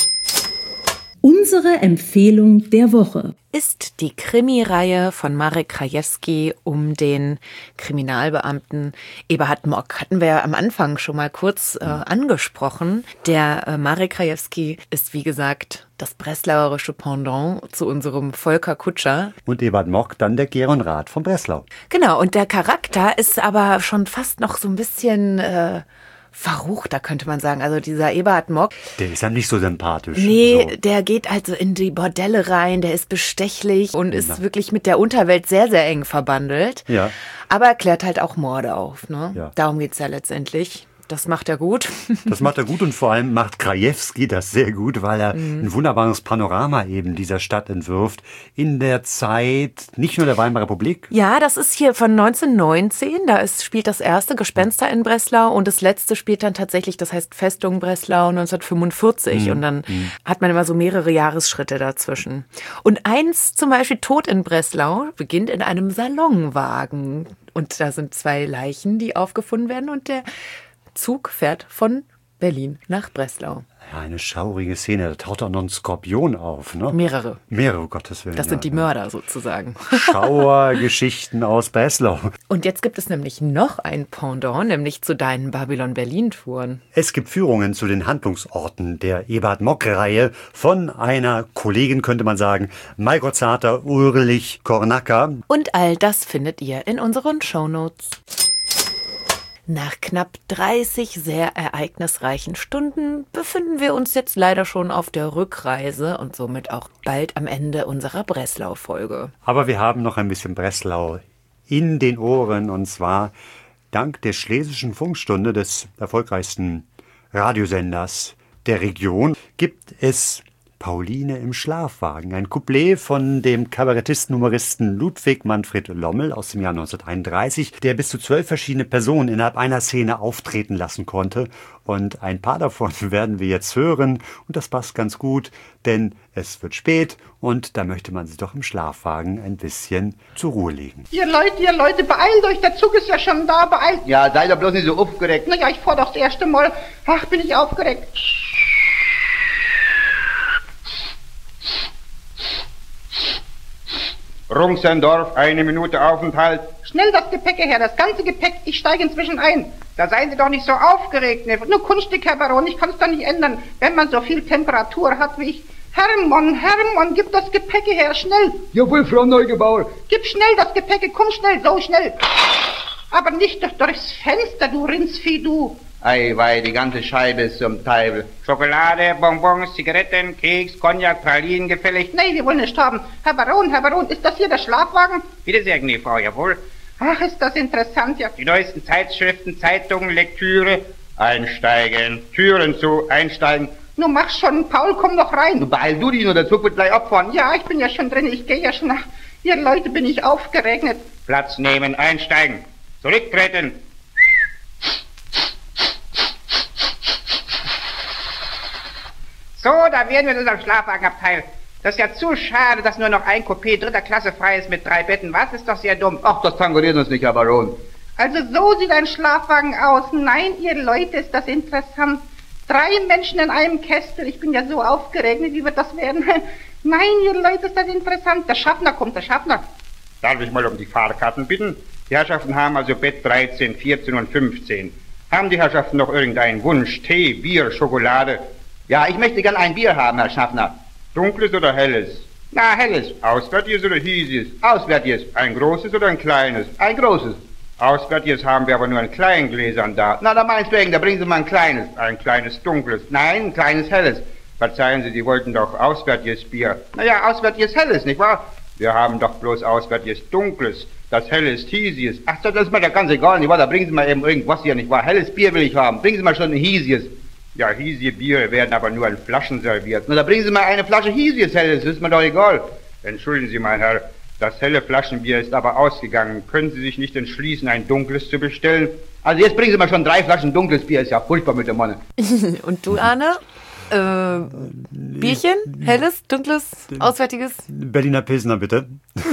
Unsere Empfehlung der Woche ist die Krimi-Reihe von Marek Krajewski um den Kriminalbeamten Eberhard Mock. Hatten wir ja am Anfang schon mal kurz angesprochen. Der Marek Krajewski ist, wie gesagt, das breslauerische Pendant zu unserem Volker Kutscher. Und Eberhard Mock dann der Geron Rath von Breslau. Genau, und der Charakter ist aber schon fast noch so ein bisschen verruchter, könnte man sagen. Also dieser Eberhard Mock. Der ist ja nicht so sympathisch. Nee, so. Der geht also in die Bordelle rein, der ist bestechlich und ist wirklich mit der Unterwelt sehr, sehr eng verbandelt. Ja. Aber er klärt halt auch Morde auf. Ne? Ja. Darum geht's ja letztendlich. Das macht er gut. Das macht er gut und vor allem macht Krajewski das sehr gut, weil er ein wunderbares Panorama eben dieser Stadt entwirft. In der Zeit nicht nur der Weimarer Republik. Ja, das ist hier von 1919. Da spielt das erste Gespenster in Breslau und das letzte spielt dann tatsächlich, das heißt Festung Breslau 1945. Und dann hat man immer so mehrere Jahresschritte dazwischen. Und eins zum Beispiel Tod in Breslau beginnt in einem Salonwagen. Und da sind 2 Leichen, die aufgefunden werden und der Zug fährt von Berlin nach Breslau. Ja, eine schaurige Szene. Da taucht auch noch ein Skorpion auf. Ne? Mehrere. Mehrere, Gottes Willen. Das sind die Mörder sozusagen. Schauergeschichten aus Breslau. Und jetzt gibt es nämlich noch ein Pendant, nämlich zu deinen Babylon-Berlin-Touren. Es gibt Führungen zu den Handlungsorten der Eberhard Mock-Reihe von einer Kollegin, könnte man sagen, Margot Zarter, Ulrich Kornacker. Und all das findet ihr in unseren Shownotes. Nach knapp 30 sehr ereignisreichen Stunden befinden wir uns jetzt leider schon auf der Rückreise und somit auch bald am Ende unserer Breslau-Folge. Aber wir haben noch ein bisschen Breslau in den Ohren und zwar dank der Schlesischen Funkstunde, des erfolgreichsten Radiosenders der Region, gibt es Pauline im Schlafwagen. Ein Couplet von dem Kabarettisten-Humoristen Ludwig Manfred Lommel aus dem Jahr 1931, der bis zu 12 verschiedene Personen innerhalb einer Szene auftreten lassen konnte. Und ein paar davon werden wir jetzt hören. Und das passt ganz gut, denn es wird spät und da möchte man sich doch im Schlafwagen ein bisschen zur Ruhe legen. Ihr Leute, beeilt euch, der Zug ist ja schon da, beeilt. Ja, sei doch bloß nicht so aufgeregt. Naja, ich fahr doch das erste Mal. Ach, bin ich aufgeregt. Rungsendorf, 1 Minute Aufenthalt. Schnell das Gepäck her, das ganze Gepäck, ich steige inzwischen ein. Da seien Sie doch nicht so aufgeregt, ne? Nur Kunststück, Herr Baron, ich kann es doch nicht ändern, wenn man so viel Temperatur hat wie ich. Hermann, gib das Gepäck her, schnell. Jawohl, Frau Neugebauer. Gib schnell das Gepäck, komm schnell, so schnell. Aber nicht durchs Fenster, du Rindsvieh, du. Eiwei, die ganze Scheibe ist zum Teufel. Schokolade, Bonbons, Zigaretten, Keks, Cognac, Pralinen gefällig. Nee, wir wollen nicht haben. Herr Baron, ist das hier der Schlafwagen? Bitte sehr, gnädige Frau, jawohl. Ach, ist das interessant, ja. Die neuesten Zeitschriften, Zeitungen, Lektüre. Einsteigen, Türen zu, einsteigen. Nun mach schon, Paul, komm doch rein. Du beeil du dich, nur der Zug wird gleich abfahren. Ja, ich bin ja schon drin, ich gehe ja schon nach. Ihr Leute, bin ich aufgeregnet. Platz nehmen, einsteigen. Zurücktreten. So, da wären wir in unserem Schlafwagenabteil. Das ist ja zu schade, dass nur noch ein Coupé 3. Klasse frei ist mit 3 Betten. Was? Ist doch sehr dumm. Ach, das tangoriert uns nicht, Herr Baron. Also so sieht ein Schlafwagen aus. Nein, ihr Leute, ist das interessant. 3 Menschen in einem Kästel. Ich bin ja so aufgeregt. Wie wird das werden? Nein, ihr Leute, ist das interessant. Der Schaffner kommt, der Schaffner. Darf ich mal um die Fahrkarten bitten? Die Herrschaften haben also Bett 13, 14 und 15. Haben die Herrschaften noch irgendeinen Wunsch? Tee, Bier, Schokolade? Ja, ich möchte gern ein Bier haben, Herr Schaffner. Dunkles oder helles? Na, helles. Auswärtiges oder hiesiges? Auswärtiges. Ein großes oder ein kleines? Ein großes. Auswärtiges haben wir aber nur in kleinen Gläsern da. Na, da meinetwegen, da bringen Sie mal ein kleines. Ein kleines dunkles? Nein, ein kleines helles. Verzeihen Sie, Sie wollten doch auswärtiges Bier. Naja, auswärtiges helles, nicht wahr? Wir haben doch bloß auswärtiges dunkles. Das helle ist hiesiges. Ach, das ist mir doch ganz egal, nicht wahr? Da bringen Sie mal eben irgendwas hier, nicht wahr? Helles Bier will ich haben. Bringen Sie mal schon ein hiesiges. Ja, hiesige Biere werden aber nur in Flaschen serviert. Na, da bringen Sie mal eine Flasche hiesiges helles, ist mir doch egal. Entschuldigen Sie, mein Herr, das helle Flaschenbier ist aber ausgegangen. Können Sie sich nicht entschließen, ein dunkles zu bestellen? Also jetzt bringen Sie mal schon 3 Flaschen dunkles Bier, ist ja furchtbar mit dem Mann. Und du, Arne? Bierchen? Helles, dunkles, auswärtiges? Berliner Pilsner, bitte.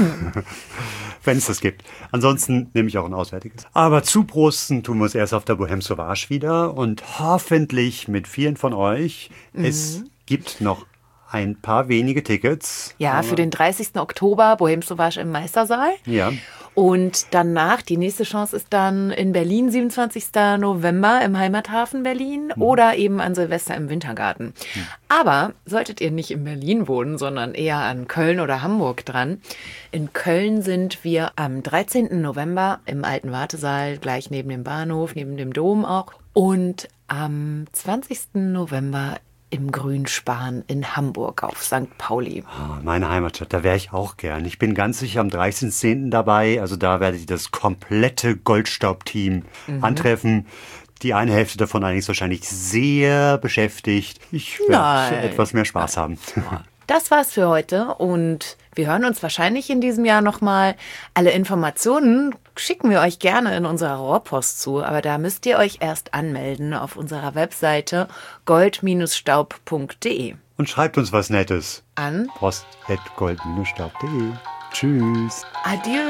Wenn es das gibt. Ansonsten nehme ich auch ein auswärtiges. Aber zuprosten tun wir es erst auf der Bohème Sauvage wieder und hoffentlich mit vielen von euch. Es gibt noch ein paar wenige Tickets. Ja, für den 30. Oktober Bohème Sauvage im Meistersaal. Ja. Und danach, die nächste Chance ist dann in Berlin, 27. November im Heimathafen Berlin oder eben an Silvester im Wintergarten. Aber solltet ihr nicht in Berlin wohnen, sondern eher an Köln oder Hamburg dran. In Köln sind wir am 13. November im alten Wartesaal, gleich neben dem Bahnhof, neben dem Dom auch. Und am 20. November im Grünspan in Hamburg auf St. Pauli. Meine Heimatstadt, da wäre ich auch gern. Ich bin ganz sicher am 13.10. dabei. Also da werde ich das komplette Goldstaub-Team antreffen. Die eine Hälfte davon allerdings wahrscheinlich sehr beschäftigt. Ich werde etwas mehr Spaß haben. Das war's für heute und wir hören uns wahrscheinlich in diesem Jahr nochmal. Alle Informationen schicken wir euch gerne in unserer Rohrpost zu, aber da müsst ihr euch erst anmelden auf unserer Webseite gold-staub.de. Und schreibt uns was Nettes. An post@gold-staub.de. Tschüss. Adieu.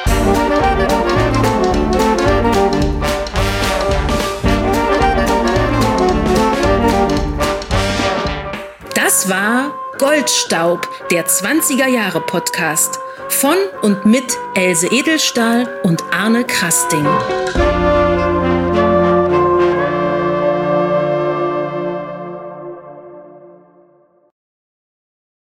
Das war Goldstaub, der 20er-Jahre-Podcast von und mit Else Edelstahl und Arne Krasting.